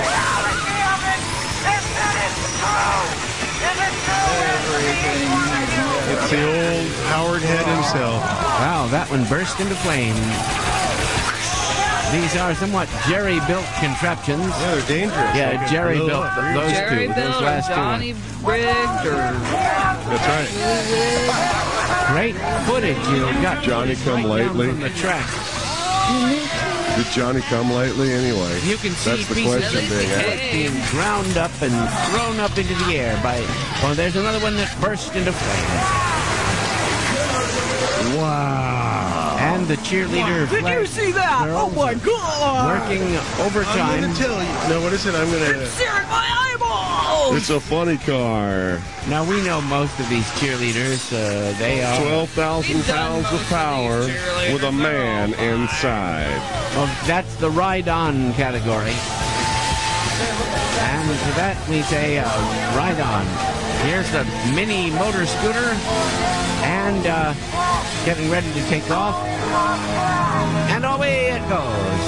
Speaker 4: It's the old Howard head himself.
Speaker 1: Wow, that one burst into flame. These are somewhat Jerry-built contraptions.
Speaker 4: Yeah, they're dangerous.
Speaker 1: Yeah,
Speaker 4: They can
Speaker 1: Jerry
Speaker 4: blow
Speaker 1: built
Speaker 4: up.
Speaker 1: th- those
Speaker 3: Jerry
Speaker 1: two,
Speaker 3: Bill
Speaker 1: those
Speaker 3: or
Speaker 1: last
Speaker 3: Johnny Briggs or
Speaker 4: That's right.
Speaker 1: two. Great footage you got.
Speaker 5: Johnny come
Speaker 1: right down
Speaker 5: lately?
Speaker 1: from the track.
Speaker 5: Did Johnny come lately anyway?
Speaker 1: You can see
Speaker 5: That's the
Speaker 1: pieces
Speaker 5: question
Speaker 1: of
Speaker 5: being
Speaker 1: the
Speaker 5: asked.
Speaker 1: head being ground up and thrown up into the air by. Oh, there's another one that burst into flame.
Speaker 5: Wow.
Speaker 1: And the cheerleader.
Speaker 3: Did you see that? Oh my God!
Speaker 1: Working
Speaker 4: I'm
Speaker 1: overtime.
Speaker 4: going to tell you. No, what is it? I'm going to...
Speaker 3: Searing my eyeball!
Speaker 5: It's a funny car.
Speaker 1: Now, we know most of these cheerleaders. Uh, they are...
Speaker 5: twelve thousand pounds of power with a man inside.
Speaker 1: Well, that's the ride-on category. And to that we say, uh, ride on. Here's the mini motor scooter. And uh, getting ready to take off. And away it goes.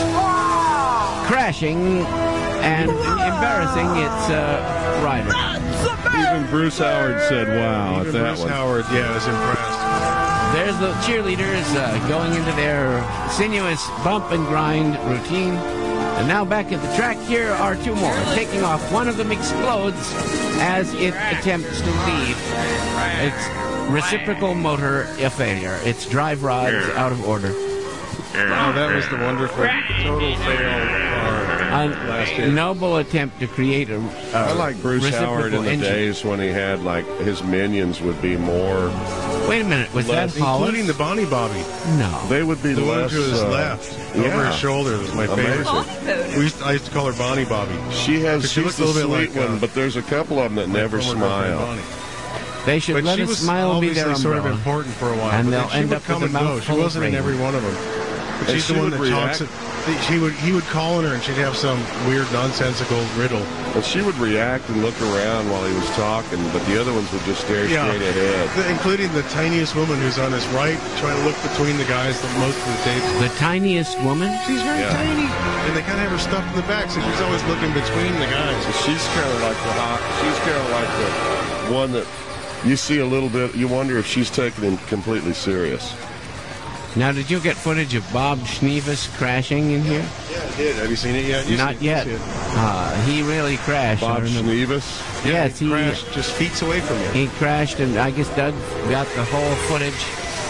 Speaker 1: Crashing and embarrassing its uh, rider.
Speaker 5: Even Bruce Howard said, wow,
Speaker 4: Even
Speaker 5: at that
Speaker 4: Bruce
Speaker 5: one.
Speaker 4: Howard, yeah, was impressed.
Speaker 1: There's the cheerleaders uh, going into their sinuous bump and grind routine. And now back at the track, here are two more. Taking off, one of them explodes as it attempts to leave. It's reciprocal motor a failure. Its drive rods out of order.
Speaker 4: Oh, that was the wonderful total fail car last
Speaker 1: A
Speaker 4: year.
Speaker 1: noble attempt to create a, a
Speaker 5: I like Bruce Howard in the
Speaker 1: engine.
Speaker 5: days when he had, like, his minions would be more...
Speaker 1: Wait a minute, was
Speaker 4: Less,
Speaker 1: that Hollis?
Speaker 4: including the Bonnie Bobby.
Speaker 1: No.
Speaker 5: They would be
Speaker 4: The one
Speaker 5: less...
Speaker 4: to his
Speaker 5: uh,
Speaker 4: left,
Speaker 5: yeah.
Speaker 4: over his shoulder, was my favorite.
Speaker 5: Amazing.
Speaker 4: We used to, I used to call her Bonnie Bobby.
Speaker 5: She has,
Speaker 4: She
Speaker 5: she's
Speaker 4: looked
Speaker 5: the
Speaker 4: a little bit
Speaker 5: sweet
Speaker 4: like,
Speaker 5: one,
Speaker 4: uh,
Speaker 5: but there's a couple of them that never
Speaker 4: Former girlfriend
Speaker 5: smile.
Speaker 4: Bonnie.
Speaker 1: They should
Speaker 4: But
Speaker 1: let
Speaker 4: she
Speaker 1: a
Speaker 4: was
Speaker 1: smile be their
Speaker 4: obviously sort of
Speaker 1: umbrella.
Speaker 4: important for a while.
Speaker 1: And
Speaker 4: but
Speaker 1: they'll
Speaker 4: then she
Speaker 1: end
Speaker 4: would
Speaker 1: up
Speaker 4: come
Speaker 1: with a
Speaker 4: and go.
Speaker 1: mouth
Speaker 4: She
Speaker 1: full of
Speaker 4: wasn't in
Speaker 1: rain.
Speaker 4: every one of them. But
Speaker 5: And
Speaker 4: she's
Speaker 5: she
Speaker 4: the one
Speaker 5: would
Speaker 4: that talks.
Speaker 5: react.
Speaker 4: It, she would. He would call on her, and she'd have some weird, nonsensical riddle.
Speaker 5: And she would react and look around while he was talking, but the other ones would just stare
Speaker 4: Yeah.
Speaker 5: straight ahead.
Speaker 4: The- including the tiniest woman who's on his right, trying to look between the guys the most of the tape.
Speaker 1: The tiniest woman?
Speaker 4: She's very
Speaker 5: Yeah.
Speaker 4: tiny, and they kind of have her stuffed in the back, so she's always looking between the guys.
Speaker 5: So she's kind of like the hot. She's kind of like the one that you see a little bit. You wonder if she's taking him completely serious.
Speaker 1: Now, did you get footage of Bob Schneevis crashing in here?
Speaker 4: Yeah, I did. Have you seen it yet? You
Speaker 1: Not
Speaker 4: see- you
Speaker 1: yet.
Speaker 4: see it?
Speaker 1: Uh, he really crashed. I
Speaker 5: Bob
Speaker 1: remember.
Speaker 5: Schneevis.
Speaker 4: Yeah,
Speaker 1: Yes,
Speaker 4: he
Speaker 1: he
Speaker 4: crashed just feet away from you.
Speaker 1: he crashed, and I guess Doug got the whole footage.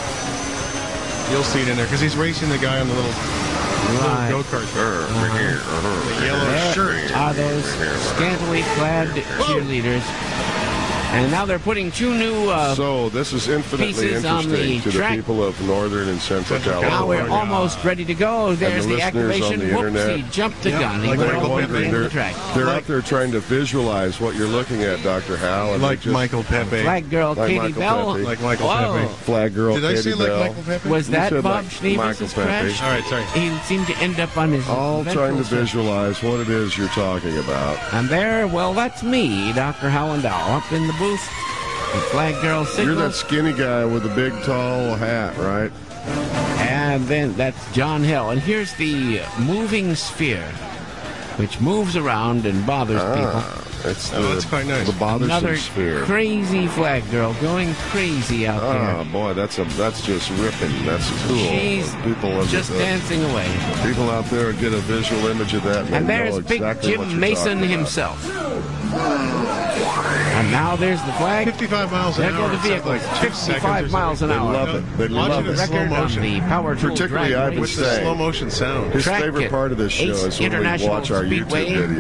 Speaker 4: You'll see it in there because he's racing the guy on the little,
Speaker 1: Right.
Speaker 4: little go-kart.
Speaker 5: Uh-huh.
Speaker 4: The yellow
Speaker 1: There
Speaker 4: shirt.
Speaker 1: are those scantily clad cheerleaders. And now they're putting two new... Uh,
Speaker 5: So this is infinitely
Speaker 1: pieces on the
Speaker 5: interesting to the
Speaker 1: track.
Speaker 5: people of Northern and Central
Speaker 4: Central
Speaker 1: now we're
Speaker 5: California.
Speaker 1: almost ready to go. There's
Speaker 5: the
Speaker 1: the,
Speaker 5: listeners on
Speaker 1: activation.
Speaker 5: the
Speaker 1: Whoops,
Speaker 5: internet.
Speaker 1: he jumped the
Speaker 4: Yeah,
Speaker 1: gun. He
Speaker 4: like
Speaker 1: went
Speaker 4: Michael
Speaker 1: all the
Speaker 4: Pepe.
Speaker 1: way into
Speaker 5: They're,
Speaker 1: the track.
Speaker 5: they're
Speaker 4: Like-
Speaker 5: out there trying to visualize what you're looking at, Doctor Hal. and
Speaker 4: Like
Speaker 5: they just-
Speaker 4: Michael Pepe.
Speaker 1: Flag girl
Speaker 5: Like
Speaker 1: Katie
Speaker 5: Michael
Speaker 1: Bell.
Speaker 5: Pepe.
Speaker 4: Like Michael
Speaker 1: Whoa.
Speaker 4: Pepe.
Speaker 5: Flag girl,
Speaker 4: Did I
Speaker 5: Katie
Speaker 4: say like
Speaker 5: Bell.
Speaker 4: Michael Pepe?
Speaker 1: Was
Speaker 5: You
Speaker 1: that
Speaker 5: said
Speaker 1: Bob
Speaker 5: like Michael
Speaker 1: Schneevis'
Speaker 5: Pepe.
Speaker 1: crash?
Speaker 4: All right, sorry.
Speaker 1: He seemed to end up on his
Speaker 5: All trying to
Speaker 1: ventral system.
Speaker 5: visualize what it is you're talking about.
Speaker 1: And there, well, that's me, Doctor Howendow, up in the booth. The flag girl
Speaker 5: You're that
Speaker 1: signals.
Speaker 5: skinny guy with the big tall hat, right?
Speaker 1: And then that's John Hill. And here's the moving sphere, which moves around and bothers
Speaker 5: Ah, it's the,
Speaker 4: Oh, that's quite nice.
Speaker 5: the
Speaker 1: people.
Speaker 5: bothersome
Speaker 1: Another
Speaker 5: sphere.
Speaker 1: crazy flag girl going crazy out
Speaker 5: Ah,
Speaker 1: there.
Speaker 5: boy, that's a that's just ripping. That's cool.
Speaker 1: She's
Speaker 5: people are
Speaker 1: just
Speaker 5: uh,
Speaker 1: dancing away.
Speaker 5: People out there get a visual image of that, and,
Speaker 1: And
Speaker 5: they
Speaker 1: there's
Speaker 5: know
Speaker 1: Big
Speaker 5: exactly what
Speaker 1: Jim
Speaker 5: you're
Speaker 1: Mason
Speaker 5: talking about.
Speaker 1: himself. And now there's the flag.
Speaker 4: fifty-five miles an
Speaker 1: There
Speaker 4: hour.
Speaker 1: go the
Speaker 4: It sounds
Speaker 1: vehicles.
Speaker 4: like two seconds or
Speaker 1: fifty-five miles an
Speaker 5: They
Speaker 1: hour.
Speaker 5: love it. They
Speaker 4: Watch
Speaker 5: love
Speaker 4: it in
Speaker 5: it.
Speaker 4: slow
Speaker 1: Record on
Speaker 4: motion.
Speaker 1: the Power Tool
Speaker 5: Particularly,
Speaker 1: drag
Speaker 5: I would
Speaker 1: race.
Speaker 4: With the
Speaker 5: say-
Speaker 4: slow motion sound.
Speaker 5: His
Speaker 1: Track
Speaker 5: favorite
Speaker 1: it.
Speaker 5: part of this show
Speaker 1: Ace
Speaker 5: is when we
Speaker 1: International
Speaker 5: watch our
Speaker 1: Speedway.
Speaker 5: YouTube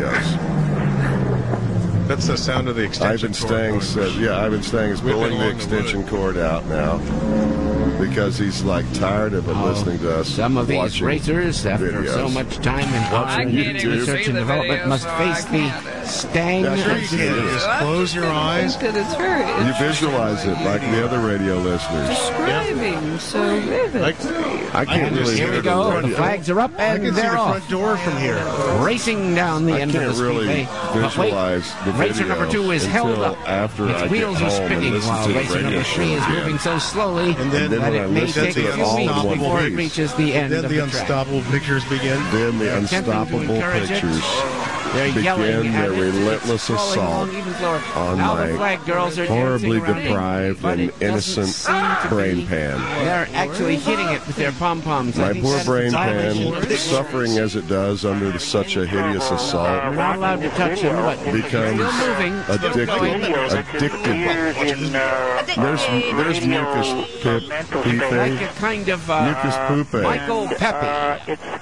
Speaker 5: videos.
Speaker 4: That's the sound of the extension
Speaker 5: Ivan
Speaker 4: cord
Speaker 5: Stang
Speaker 4: going.
Speaker 5: said, yeah, Ivan Stang is
Speaker 4: Whipping
Speaker 5: pulling the
Speaker 4: along the
Speaker 5: extension
Speaker 4: wood.
Speaker 5: cord out now because he's like tired of it
Speaker 1: Oh,
Speaker 5: listening to us.
Speaker 1: Some of these
Speaker 5: watching
Speaker 1: racers, after
Speaker 5: videos.
Speaker 1: so much time in
Speaker 3: I
Speaker 1: watching
Speaker 3: can't even
Speaker 1: research
Speaker 3: see
Speaker 1: and
Speaker 3: the
Speaker 1: development,
Speaker 3: video,
Speaker 1: must
Speaker 3: so
Speaker 1: face
Speaker 3: I
Speaker 1: the
Speaker 3: can't.
Speaker 1: Stang.
Speaker 5: Yeah, sure
Speaker 4: You can't just close your eyes.
Speaker 3: That it's very
Speaker 5: You visualize it like the other radio listeners.
Speaker 3: describing so vividly.
Speaker 4: Like,
Speaker 5: I
Speaker 4: I
Speaker 5: can't
Speaker 4: can
Speaker 5: really
Speaker 4: just
Speaker 1: Here
Speaker 5: hear
Speaker 1: we
Speaker 5: the
Speaker 1: go. The
Speaker 5: radio.
Speaker 1: flags are up
Speaker 4: I
Speaker 1: and
Speaker 4: can see
Speaker 1: they're
Speaker 4: the
Speaker 1: off.
Speaker 4: front door from here.
Speaker 1: Racing down the
Speaker 5: I
Speaker 1: end of
Speaker 5: can't
Speaker 1: the
Speaker 5: really
Speaker 1: speedway. But wait,
Speaker 5: visualize the
Speaker 1: racer
Speaker 5: video
Speaker 1: number two is held
Speaker 5: until
Speaker 1: up.
Speaker 5: after
Speaker 1: Its
Speaker 5: I get
Speaker 1: wheels are
Speaker 5: home and
Speaker 1: spinning
Speaker 5: listen
Speaker 1: while
Speaker 5: to the
Speaker 1: racer
Speaker 5: radio
Speaker 1: number three
Speaker 5: show
Speaker 1: is
Speaker 5: again.
Speaker 1: moving so slowly
Speaker 4: And then-
Speaker 5: then
Speaker 1: that
Speaker 5: when I
Speaker 1: it may
Speaker 5: listen
Speaker 1: take
Speaker 5: to
Speaker 1: a
Speaker 5: it
Speaker 1: few
Speaker 5: all
Speaker 1: weeks
Speaker 5: in one
Speaker 1: before it
Speaker 5: piece.
Speaker 1: reaches the end
Speaker 4: Then
Speaker 1: of
Speaker 4: the
Speaker 1: the track.
Speaker 4: unstoppable pictures begin.
Speaker 5: Then the
Speaker 1: Attempting to
Speaker 5: unstoppable
Speaker 1: encourage it.
Speaker 5: pictures
Speaker 1: They're
Speaker 5: begin
Speaker 1: yelling
Speaker 5: their
Speaker 1: at it. It's
Speaker 5: relentless
Speaker 1: crawling
Speaker 5: assault
Speaker 1: along even slower.
Speaker 5: on
Speaker 1: now
Speaker 5: my
Speaker 1: the flag girls are
Speaker 5: horribly
Speaker 1: dancing around it,
Speaker 5: deprived
Speaker 1: but
Speaker 5: and
Speaker 1: it doesn't
Speaker 5: innocent
Speaker 1: seem to
Speaker 5: brain
Speaker 1: be.
Speaker 5: pan.
Speaker 1: They're actually hitting it with their pom poms.
Speaker 5: My poor brain pan, suffering as it does under such a hideous
Speaker 1: We're
Speaker 5: assault,
Speaker 1: not allowed to touch them, but
Speaker 5: becomes
Speaker 1: still moving. Still
Speaker 5: addicted.
Speaker 1: going.
Speaker 5: Addicted. There's there's mucus pip
Speaker 1: Like
Speaker 5: pepe.
Speaker 1: a kind of uh,
Speaker 5: Mucus poupe.
Speaker 1: Michael Pepe.
Speaker 11: Uh, it's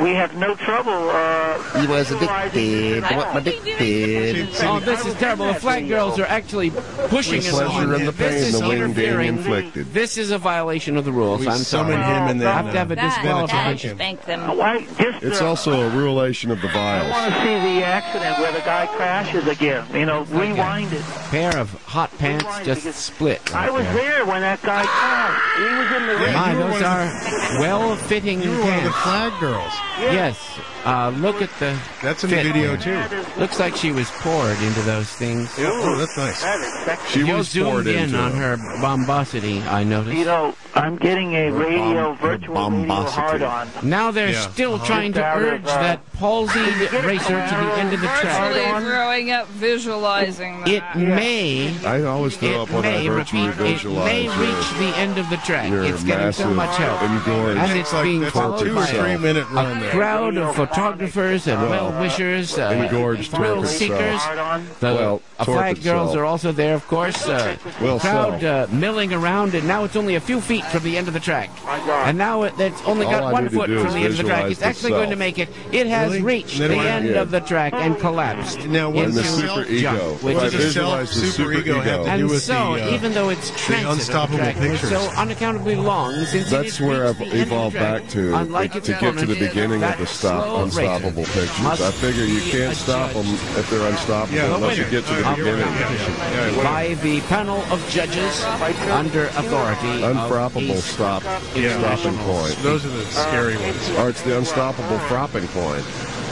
Speaker 11: we have no trouble. Uh,
Speaker 5: he was addicted. What addicted?
Speaker 1: Oh, this is terrible. The flag girls are actually pushing
Speaker 5: The
Speaker 1: us
Speaker 5: pleasure
Speaker 1: on.
Speaker 5: and the
Speaker 1: This
Speaker 5: pain,
Speaker 1: is
Speaker 5: the wound being
Speaker 1: interfering.
Speaker 5: inflicted.
Speaker 1: This is a violation of the rules.
Speaker 4: We
Speaker 1: I'm
Speaker 4: summon
Speaker 1: sorry.
Speaker 4: him and then,
Speaker 1: I have to have a
Speaker 4: uh,
Speaker 1: disqualification.
Speaker 6: Thank them.
Speaker 11: Why, just,
Speaker 5: It's
Speaker 11: uh,
Speaker 5: also a relation of the
Speaker 11: I
Speaker 5: vials.
Speaker 11: want to see the accident where the guy crashes again. You know, rewind it.
Speaker 1: Pair of hot pants just split.
Speaker 11: I
Speaker 1: right
Speaker 11: was
Speaker 1: there.
Speaker 11: there when that guy crashed. He was in the ring.
Speaker 1: My,
Speaker 4: you were
Speaker 1: those
Speaker 4: one
Speaker 1: are
Speaker 4: of
Speaker 1: well-fitting
Speaker 4: You were one of the
Speaker 1: pants.
Speaker 4: flag girls.
Speaker 1: Yes. Uh, look at the
Speaker 4: That's in the
Speaker 1: fit
Speaker 4: video,
Speaker 1: there.
Speaker 4: too.
Speaker 1: Looks like she was poured into those things.
Speaker 4: Yeah. Oh, that's nice.
Speaker 11: That is sexy.
Speaker 5: She
Speaker 1: You're
Speaker 5: was poured
Speaker 1: zoomed in
Speaker 5: into
Speaker 1: on
Speaker 5: it.
Speaker 1: her bombosity, I noticed.
Speaker 11: You know, I'm getting a radio,
Speaker 5: bomb- her
Speaker 11: virtual radio
Speaker 5: bombosity.
Speaker 11: hard-on.
Speaker 1: Now they're
Speaker 4: Yeah.
Speaker 1: still
Speaker 4: Uh-huh.
Speaker 1: trying to
Speaker 11: Just out of,
Speaker 1: urge
Speaker 11: uh,
Speaker 1: that palsied racer to the end of the track.
Speaker 3: Virtually growing up, visualizing that.
Speaker 1: It may,
Speaker 5: I always throw
Speaker 1: it
Speaker 5: up when I
Speaker 1: may,
Speaker 5: virtually
Speaker 1: repeat, it
Speaker 5: visualize
Speaker 1: may
Speaker 5: your-
Speaker 1: reach the end of the track.
Speaker 5: your
Speaker 1: It's getting so
Speaker 5: massive
Speaker 1: much help.
Speaker 5: engorged
Speaker 1: And
Speaker 4: It's
Speaker 1: it's
Speaker 4: like
Speaker 1: being
Speaker 4: that's a
Speaker 1: followed
Speaker 4: two or
Speaker 1: by
Speaker 4: three minute run
Speaker 1: a
Speaker 4: there.
Speaker 1: crowd of photographers and well-wishers, uh,
Speaker 5: Engorged
Speaker 1: thrill
Speaker 5: torpid
Speaker 1: seekers.
Speaker 11: Hard-on.
Speaker 1: The
Speaker 5: Well,
Speaker 1: uh, flag
Speaker 5: torpid
Speaker 1: girls
Speaker 5: self.
Speaker 1: are also there, of course. Uh,
Speaker 5: Well,
Speaker 1: crowd
Speaker 5: self.
Speaker 1: uh, milling around, and now it's only a few feet from the end of the track. And now it, it's only
Speaker 5: All
Speaker 1: got
Speaker 5: I
Speaker 1: one
Speaker 5: need to
Speaker 1: foot
Speaker 5: do
Speaker 1: from
Speaker 5: is
Speaker 1: the end of the track.
Speaker 5: visualize
Speaker 1: It's actually
Speaker 5: the
Speaker 1: going to
Speaker 5: self.
Speaker 1: make it. It has
Speaker 4: Really?
Speaker 1: reached
Speaker 4: And then
Speaker 1: the
Speaker 4: what-
Speaker 1: end
Speaker 5: yeah.
Speaker 1: of the track and collapsed.
Speaker 4: Now, what
Speaker 5: And the
Speaker 4: is
Speaker 1: into
Speaker 5: super
Speaker 1: junk,
Speaker 5: ego.
Speaker 1: which
Speaker 5: If I
Speaker 1: is
Speaker 4: Does the
Speaker 5: visualize the
Speaker 4: self super ego have to
Speaker 1: and
Speaker 4: do with
Speaker 1: so,
Speaker 4: the, uh,
Speaker 1: even though it's transit of the
Speaker 4: unstoppable
Speaker 1: track, it's
Speaker 4: pictures?
Speaker 1: so unaccountably long, since
Speaker 5: That's
Speaker 1: it
Speaker 5: where
Speaker 1: reached
Speaker 5: I've
Speaker 1: the end of the
Speaker 5: evolved
Speaker 1: track,
Speaker 5: back to,
Speaker 1: unlike
Speaker 5: to
Speaker 1: its
Speaker 5: get to the
Speaker 1: opponent,
Speaker 5: beginning
Speaker 1: that
Speaker 5: of the stop
Speaker 1: slow
Speaker 5: unstoppable
Speaker 1: racer
Speaker 5: pictures.
Speaker 1: must
Speaker 5: I figure you
Speaker 1: be
Speaker 5: can't stop
Speaker 1: adjudged
Speaker 5: them if they're unstoppable
Speaker 4: Yeah,
Speaker 5: unless you
Speaker 4: winner.
Speaker 5: get to the
Speaker 4: All right,
Speaker 5: beginning.
Speaker 4: yeah, yeah, yeah, yeah.
Speaker 1: by the panel of judges under authority
Speaker 5: Unfroppable
Speaker 1: of
Speaker 5: stop,
Speaker 4: Yeah.
Speaker 5: stopping point.
Speaker 4: Those are the scary ones.
Speaker 5: Or it's the unstoppable fropping point.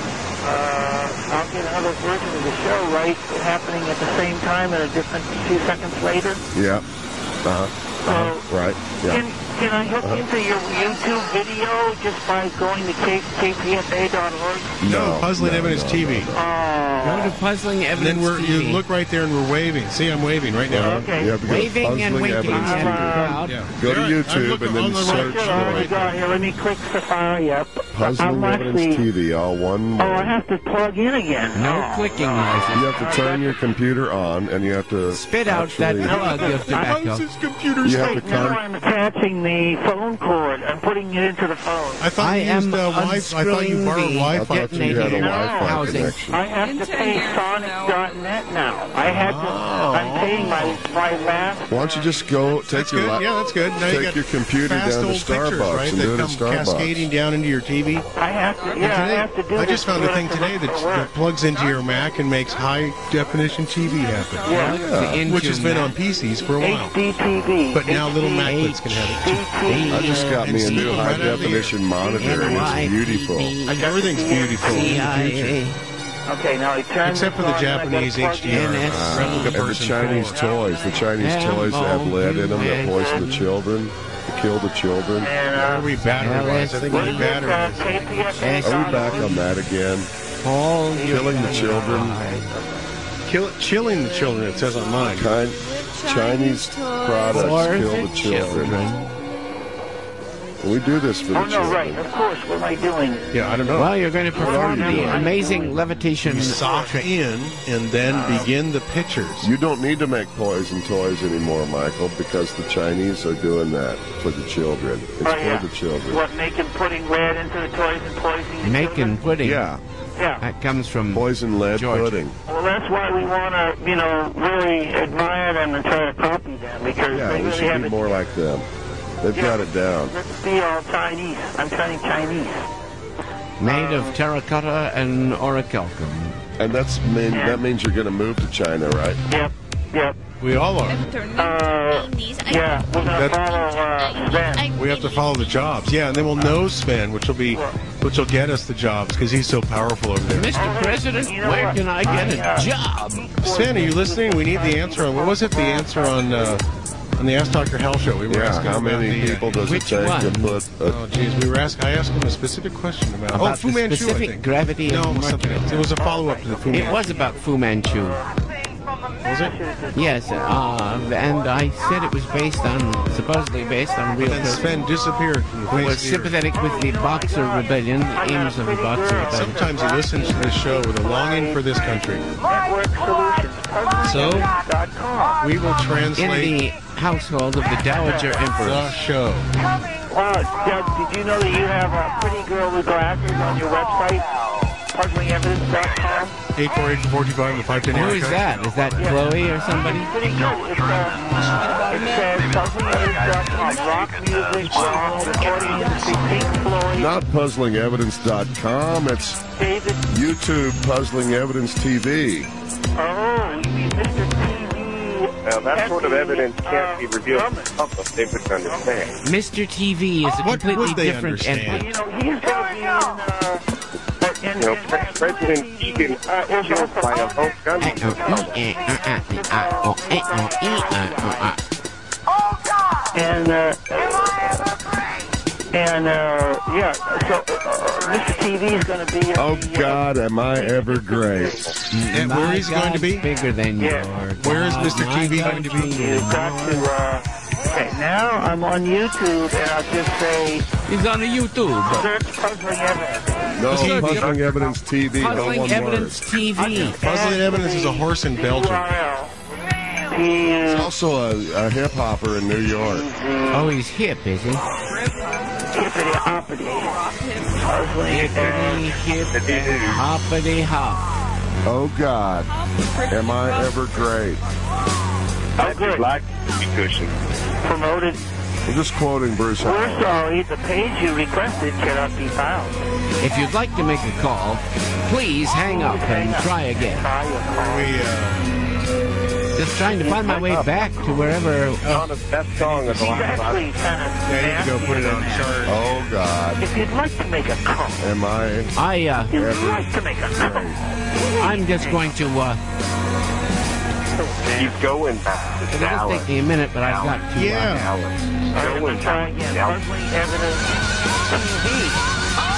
Speaker 11: Uh, I'll get another version of the show, right, happening at the same time and a different few seconds later.
Speaker 5: Yeah. Uh-huh. Uh-huh. Right.
Speaker 11: Can,
Speaker 5: Yeah.
Speaker 11: can I hook into your YouTube video just by going to K P F A dot org?
Speaker 4: No, Puzzling
Speaker 5: no,
Speaker 4: Evidence
Speaker 5: no,
Speaker 4: T V.
Speaker 1: Go to Puzzling
Speaker 4: And
Speaker 1: Evidence
Speaker 4: then we're,
Speaker 1: T V.
Speaker 4: you look right there and we're waving. See, I'm waving right now.
Speaker 11: Okay.
Speaker 5: You have to go to
Speaker 1: waving and
Speaker 5: Puzzling
Speaker 1: winking
Speaker 5: Evidence
Speaker 1: at
Speaker 5: T
Speaker 1: the
Speaker 5: V.
Speaker 1: crowd.
Speaker 4: Yeah.
Speaker 5: Go to
Speaker 4: There, I'm
Speaker 5: YouTube
Speaker 4: looking
Speaker 5: and then
Speaker 4: on the
Speaker 5: search
Speaker 11: Good,
Speaker 5: for
Speaker 11: I already got here. Let me click Safari up.
Speaker 5: Puzzling
Speaker 11: I'm
Speaker 5: Evidence
Speaker 11: actually,
Speaker 5: T V, all one
Speaker 11: oh, I
Speaker 5: word.
Speaker 11: have to plug in again.
Speaker 1: No
Speaker 11: Oh.
Speaker 1: clicking
Speaker 5: You
Speaker 1: noises.
Speaker 5: have to turn your computer on, and you have to
Speaker 1: Spit out that
Speaker 5: actually-
Speaker 1: plug of tobacco.
Speaker 4: computer
Speaker 5: You have to
Speaker 11: Wait, now
Speaker 5: con-
Speaker 11: I'm attaching the phone cord. I'm putting it into the phone.
Speaker 4: I thought
Speaker 1: I
Speaker 4: you
Speaker 1: am
Speaker 4: used uh, Wi- I thought you
Speaker 1: unscrewing
Speaker 4: borrowed
Speaker 1: the
Speaker 4: Wi-Fi.
Speaker 5: I thought you had a
Speaker 1: detonating
Speaker 5: Wi-Fi
Speaker 1: housing.
Speaker 5: connection.
Speaker 11: I have
Speaker 3: In
Speaker 11: to
Speaker 3: ten
Speaker 11: pay
Speaker 3: years
Speaker 11: Sonic
Speaker 3: now.
Speaker 11: dot net now. I had to. I'm paying my my last.
Speaker 5: Why don't you just go take
Speaker 4: That's
Speaker 5: your
Speaker 4: good.
Speaker 5: lap-
Speaker 4: Yeah, that's good. Now you
Speaker 5: take
Speaker 4: got
Speaker 5: your computer
Speaker 4: fast
Speaker 5: down to
Speaker 4: old pictures,
Speaker 5: Starbucks
Speaker 4: right,
Speaker 5: and
Speaker 4: that
Speaker 5: do it at
Speaker 4: come cascading
Speaker 5: Starbucks.
Speaker 4: down into your T V.
Speaker 11: I have to.
Speaker 4: And
Speaker 11: Yeah, I
Speaker 4: today,
Speaker 11: have to do
Speaker 4: I
Speaker 11: this
Speaker 4: just found
Speaker 11: to
Speaker 4: a thing
Speaker 11: get it
Speaker 4: today
Speaker 11: to
Speaker 4: that,
Speaker 11: work.
Speaker 4: that plugs into your Mac and makes high definition T V happen.
Speaker 11: Yeah.
Speaker 1: The
Speaker 4: Which has been
Speaker 1: Intune
Speaker 4: on P Cs for a while.
Speaker 11: H D T V.
Speaker 4: But now little Maclets can have it too.
Speaker 5: I just got
Speaker 4: And
Speaker 5: me a
Speaker 4: see
Speaker 5: new
Speaker 4: them
Speaker 5: high
Speaker 4: right out of the
Speaker 5: definition monitor, and it's beautiful.
Speaker 4: Like, everything's beautiful in the future.
Speaker 11: Okay, now I turn
Speaker 4: Except for the
Speaker 11: this on, and I
Speaker 4: Japanese
Speaker 11: gotta
Speaker 4: H
Speaker 11: plug
Speaker 4: D
Speaker 11: in.
Speaker 4: R
Speaker 1: N S C.
Speaker 4: uh, replica
Speaker 5: And the
Speaker 4: person.
Speaker 5: Chinese toys, the Chinese toys that have lead in them that poison the children, to kill the children.
Speaker 11: And,
Speaker 4: Where
Speaker 11: uh,
Speaker 4: are we battery-wise? I think
Speaker 11: what
Speaker 4: we
Speaker 11: is
Speaker 4: need
Speaker 11: this, uh,
Speaker 4: batteries.
Speaker 11: K P F A
Speaker 1: Yes.
Speaker 5: Are we
Speaker 11: dot
Speaker 5: back
Speaker 11: org?
Speaker 5: on that again?
Speaker 1: All
Speaker 5: Killing the children.
Speaker 4: Kill, chilling the children, it says on mine.
Speaker 5: Kind, Chinese products
Speaker 1: For
Speaker 5: kill
Speaker 1: the
Speaker 5: the children.
Speaker 1: children.
Speaker 5: We do this for the
Speaker 11: Oh, no, right.
Speaker 5: children.
Speaker 11: Of course. What am I doing?
Speaker 4: Yeah, I don't know.
Speaker 1: Well, you're going to perform
Speaker 5: you
Speaker 1: the
Speaker 5: doing?
Speaker 1: amazing levitation.
Speaker 4: You sock in and then begin the pictures.
Speaker 5: You don't need to make poison toys anymore, Michael, because the Chinese are doing that for the children. It's
Speaker 11: Oh,
Speaker 5: for
Speaker 11: yeah.
Speaker 5: the children.
Speaker 11: What, making putting lead into the toys and poisoning the
Speaker 1: Making
Speaker 11: children?
Speaker 1: pudding.
Speaker 5: Yeah,
Speaker 11: Yeah.
Speaker 1: That comes from
Speaker 5: poison lead
Speaker 1: Georgia.
Speaker 5: pudding.
Speaker 11: Well, that's why we want to, you know, really admire them and try to copy them because
Speaker 5: Yeah,
Speaker 11: they
Speaker 5: we
Speaker 11: really
Speaker 5: should
Speaker 11: have
Speaker 5: be
Speaker 11: it.
Speaker 5: more like them. They've
Speaker 11: Yeah.
Speaker 5: got it down.
Speaker 11: Let's be all Chinese. I'm turning Chinese.
Speaker 1: Made of terracotta and orichalcum.
Speaker 5: And that's mean
Speaker 11: Yeah.
Speaker 5: that means you're going to move to China, right?
Speaker 11: Yep. Yep.
Speaker 4: We all are.
Speaker 11: Uh, yeah. We're gonna
Speaker 4: That's-
Speaker 11: follow uh, Sven.
Speaker 4: We have to follow the jobs. Yeah, and then we'll know Sven, which will be, which will get us the jobs because he's so powerful over there.
Speaker 1: Mister President,
Speaker 11: You know
Speaker 1: where
Speaker 11: what?
Speaker 1: can I get
Speaker 11: I, uh,
Speaker 1: a job?
Speaker 4: Sven, are you listening? We need the answer on, what was it, the answer on, uh, on the Ask Doctor Hell show? We were
Speaker 5: Yeah,
Speaker 4: asking
Speaker 5: how
Speaker 4: about
Speaker 5: many
Speaker 4: the, uh,
Speaker 5: people does it
Speaker 1: which
Speaker 5: take
Speaker 1: one?
Speaker 5: to put a
Speaker 4: Oh, geez, we were asking, I asked him a specific question about,
Speaker 1: About
Speaker 4: oh, Fu
Speaker 1: the
Speaker 4: Manchu, I
Speaker 1: specific
Speaker 4: think.
Speaker 1: gravity
Speaker 4: no,
Speaker 1: of
Speaker 4: it was something
Speaker 1: Mercury.
Speaker 4: else. It was a follow-up to the Fu
Speaker 1: It
Speaker 4: Manchu.
Speaker 1: was about Fu Manchu.
Speaker 4: Was it?
Speaker 1: Yes, uh, and I said it was based on, supposedly based on real
Speaker 4: Then
Speaker 1: person
Speaker 4: Sven disappeared from the
Speaker 1: who
Speaker 4: face
Speaker 1: was
Speaker 4: of the earth.
Speaker 1: sympathetic with the Boxer Rebellion, the aims of the Boxer Rebellion.
Speaker 4: Sometimes he listens to this show with a longing for this country.
Speaker 11: Network Solutions.
Speaker 4: So,
Speaker 11: dot com.
Speaker 4: we will
Speaker 1: In
Speaker 4: translate
Speaker 1: the household of the Dowager
Speaker 4: the
Speaker 1: Emperor.
Speaker 4: show.
Speaker 11: Coming Uh, Doug, did you know that you have a pretty girl with glasses on your website? puzzling evidence dot com.
Speaker 4: eight four eight, four two five, the five ten.
Speaker 1: Who is that? Is that
Speaker 11: Yeah.
Speaker 1: Chloe or somebody?
Speaker 11: Pretty good. It's, uh, it says puzzling evidence dot com. Rock music, rock, recording industry, Pink Floyd.
Speaker 5: Not puzzling evidence dot com. It's
Speaker 11: David.
Speaker 5: YouTube Puzzling Evidence T V.
Speaker 11: Oh, you mean Mister T V?
Speaker 12: Now, that sort of evidence can't be revealed to the public. They wouldn't understand.
Speaker 1: Mister T V is a
Speaker 4: What
Speaker 1: completely
Speaker 4: would they
Speaker 1: different
Speaker 4: understand?
Speaker 1: entity.
Speaker 11: You know, he's going to be in, uh, in,
Speaker 12: You know,
Speaker 11: in,
Speaker 12: Pre- President Egan
Speaker 11: uh,
Speaker 12: was killed by a home gun.
Speaker 11: and, uh, and, uh, yeah, so, uh, Mister T V is going to be...
Speaker 5: Oh,
Speaker 11: the,
Speaker 5: God, am I ever great.
Speaker 4: And where is he going to be?
Speaker 1: Bigger than
Speaker 11: Yeah.
Speaker 1: yours.
Speaker 4: Where is Mister T V going to be?
Speaker 11: You've got to, uh... Okay, now I'm on YouTube, and I'll just say...
Speaker 1: He's on the YouTube.
Speaker 11: Search Puzzling Evidence.
Speaker 5: No,
Speaker 1: Puzzling
Speaker 5: Puzzling Evidence T V. No
Speaker 1: Puzzling
Speaker 5: one
Speaker 1: Evidence
Speaker 5: word.
Speaker 1: T V.
Speaker 4: Puzzling Evidence is a horse in Belgium.
Speaker 11: U R L. He
Speaker 5: He's
Speaker 11: is
Speaker 5: also a, a hip hopper in New York.
Speaker 1: Oh, he's hip, is he?
Speaker 11: hippity hoppity. Puzzling
Speaker 1: Hippity
Speaker 11: Evidence.
Speaker 1: hip hoppity hop.
Speaker 5: Oh, God, am I ever great.
Speaker 11: Oh, good.
Speaker 12: Black cushion.
Speaker 11: Promoted.
Speaker 5: I'm just quoting Bruce
Speaker 11: We're
Speaker 5: Howard.
Speaker 11: sorry, the page you requested cannot be found.
Speaker 1: If you'd like to make a call, please hang up and try again.
Speaker 11: Try your call.
Speaker 4: We, uh,
Speaker 1: Just trying to find my way back to wherever...
Speaker 12: Not the best song of the
Speaker 11: He's
Speaker 12: last five.
Speaker 11: actually kind of
Speaker 4: yeah, you have to go put it on chart.
Speaker 5: Oh, God,
Speaker 11: If you'd like to make a call,
Speaker 5: am I
Speaker 1: I, uh,
Speaker 11: if you'd like to make a call,
Speaker 1: I'm just going to, uh...
Speaker 12: Keep going back to
Speaker 1: It'll just
Speaker 12: Dallas.
Speaker 1: take me a minute, but I've got to...
Speaker 4: Yeah.
Speaker 11: all right, let's try again. Puzzling Evidence T V.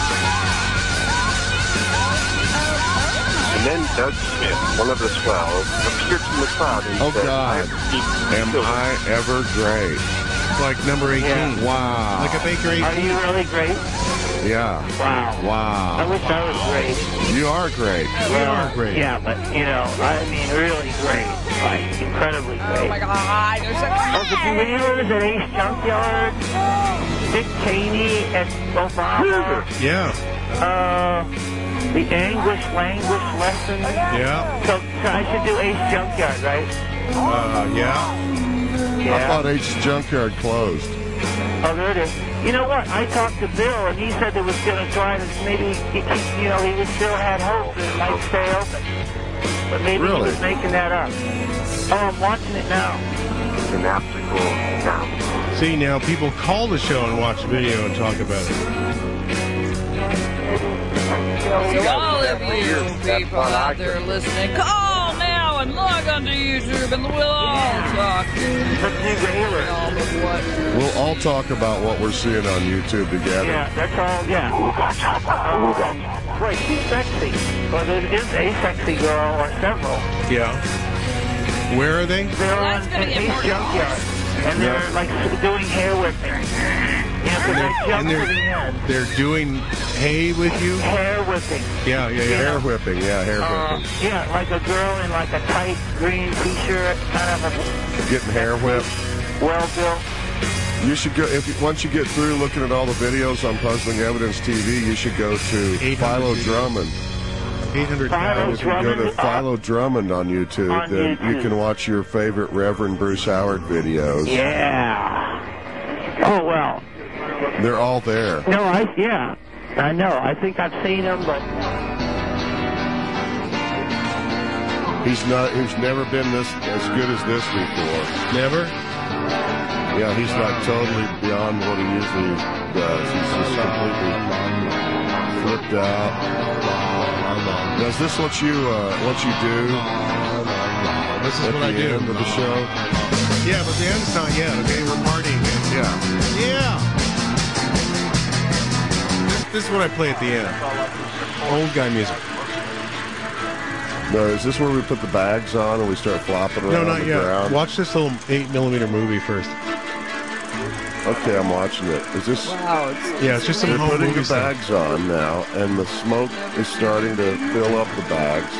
Speaker 12: And then Doug Smith, one of the twelve, appeared from the crowd and
Speaker 5: Oh,
Speaker 12: said,
Speaker 5: God.
Speaker 12: "I
Speaker 5: Am
Speaker 12: am
Speaker 5: I ever great?
Speaker 4: Like number eighteen.
Speaker 5: Wow.
Speaker 4: Like a Baker
Speaker 11: Are
Speaker 4: eighteen.
Speaker 11: you really great?
Speaker 5: Yeah.
Speaker 11: Wow. I
Speaker 5: Wow.
Speaker 11: wish I was great.
Speaker 5: You are great.
Speaker 4: We are great.
Speaker 11: Yeah, but, you know, I mean, really great. Like, incredibly great.
Speaker 3: Oh my God, there's a
Speaker 11: Oh, the videos at Ace Junkyard, Dick Cheney at Obama,
Speaker 4: Yeah.
Speaker 11: uh, the Anguish Language lesson.
Speaker 4: Yeah.
Speaker 11: So, so I should do Ace Junkyard, right?
Speaker 4: Uh, yeah.
Speaker 5: I
Speaker 11: Yeah.
Speaker 5: thought H Junkyard closed.
Speaker 11: Oh, there it is. You know what? I talked to Bill, and he said it was going to try to maybe, he, he- you know, he was still had hope that it might stay open. But maybe
Speaker 5: Really?
Speaker 11: he was making that up. Oh, I'm watching it now.
Speaker 12: an obstacle now."
Speaker 4: See, now people call the show and watch the video and talk about it.
Speaker 3: So all of you people out there listening, call now and log onto YouTube and we'll all talk. All of what
Speaker 5: We'll all talk about what we're seeing on YouTube together.
Speaker 11: Yeah, that's all, yeah. Uh, wait, she's sexy. But there is a sexy girl or several.
Speaker 4: Yeah. Where are they?
Speaker 11: They're
Speaker 3: Well,
Speaker 11: on
Speaker 3: that's gonna
Speaker 11: an
Speaker 3: get
Speaker 11: Ace
Speaker 3: more
Speaker 11: Junkyard. And they're like doing hair whipping. You know, because they jump
Speaker 4: And
Speaker 11: to the
Speaker 4: they're
Speaker 11: end.
Speaker 4: they're doing hay with you.
Speaker 11: Hair whipping.
Speaker 4: Yeah, yeah, yeah.
Speaker 5: Hair whipping, yeah, hair
Speaker 11: Uh,
Speaker 5: whipping.
Speaker 11: yeah, like a girl in like a tight green t-shirt, kind of a
Speaker 5: Getting hair whipped.
Speaker 11: well-built.
Speaker 5: You should go, if you, once you get through looking at all the videos on Puzzling Evidence T V, you should go to Philo Drummond.
Speaker 4: Eight hundred
Speaker 11: Philo
Speaker 4: pounds.
Speaker 5: If you go to
Speaker 11: Drummond, uh,
Speaker 5: Philo Drummond on YouTube,
Speaker 11: on
Speaker 5: then you
Speaker 11: YouTube.
Speaker 5: can watch your favorite Reverend Bruce Howard videos.
Speaker 11: Yeah. Oh, well.
Speaker 5: They're all there.
Speaker 11: No, I, yeah. I know. I think I've seen them, but
Speaker 5: He's not. He's never been this as good as this before.
Speaker 4: Never?
Speaker 5: Yeah, he's like totally beyond what he usually does. He's just completely flipped out. Now, is this what you uh, what you do
Speaker 4: This is
Speaker 5: at
Speaker 4: what
Speaker 5: the
Speaker 4: I do.
Speaker 5: end of the show?
Speaker 4: Yeah, but the end's not yet, okay? We're partying.
Speaker 5: Yeah.
Speaker 4: Yeah. This, this is what I play at the end. Old guy music.
Speaker 5: No, is this where we put the bags on and we start flopping around
Speaker 4: No, not
Speaker 5: the
Speaker 4: yet.
Speaker 5: ground?
Speaker 4: Watch this little eight millimeter movie first.
Speaker 5: Okay, I'm watching it. Is this?
Speaker 3: Wow, it's
Speaker 4: Yeah, it's just some
Speaker 5: They're
Speaker 4: home
Speaker 5: putting
Speaker 4: movie
Speaker 5: the
Speaker 4: stuff.
Speaker 5: bags on now, and the smoke is starting to fill up the bags.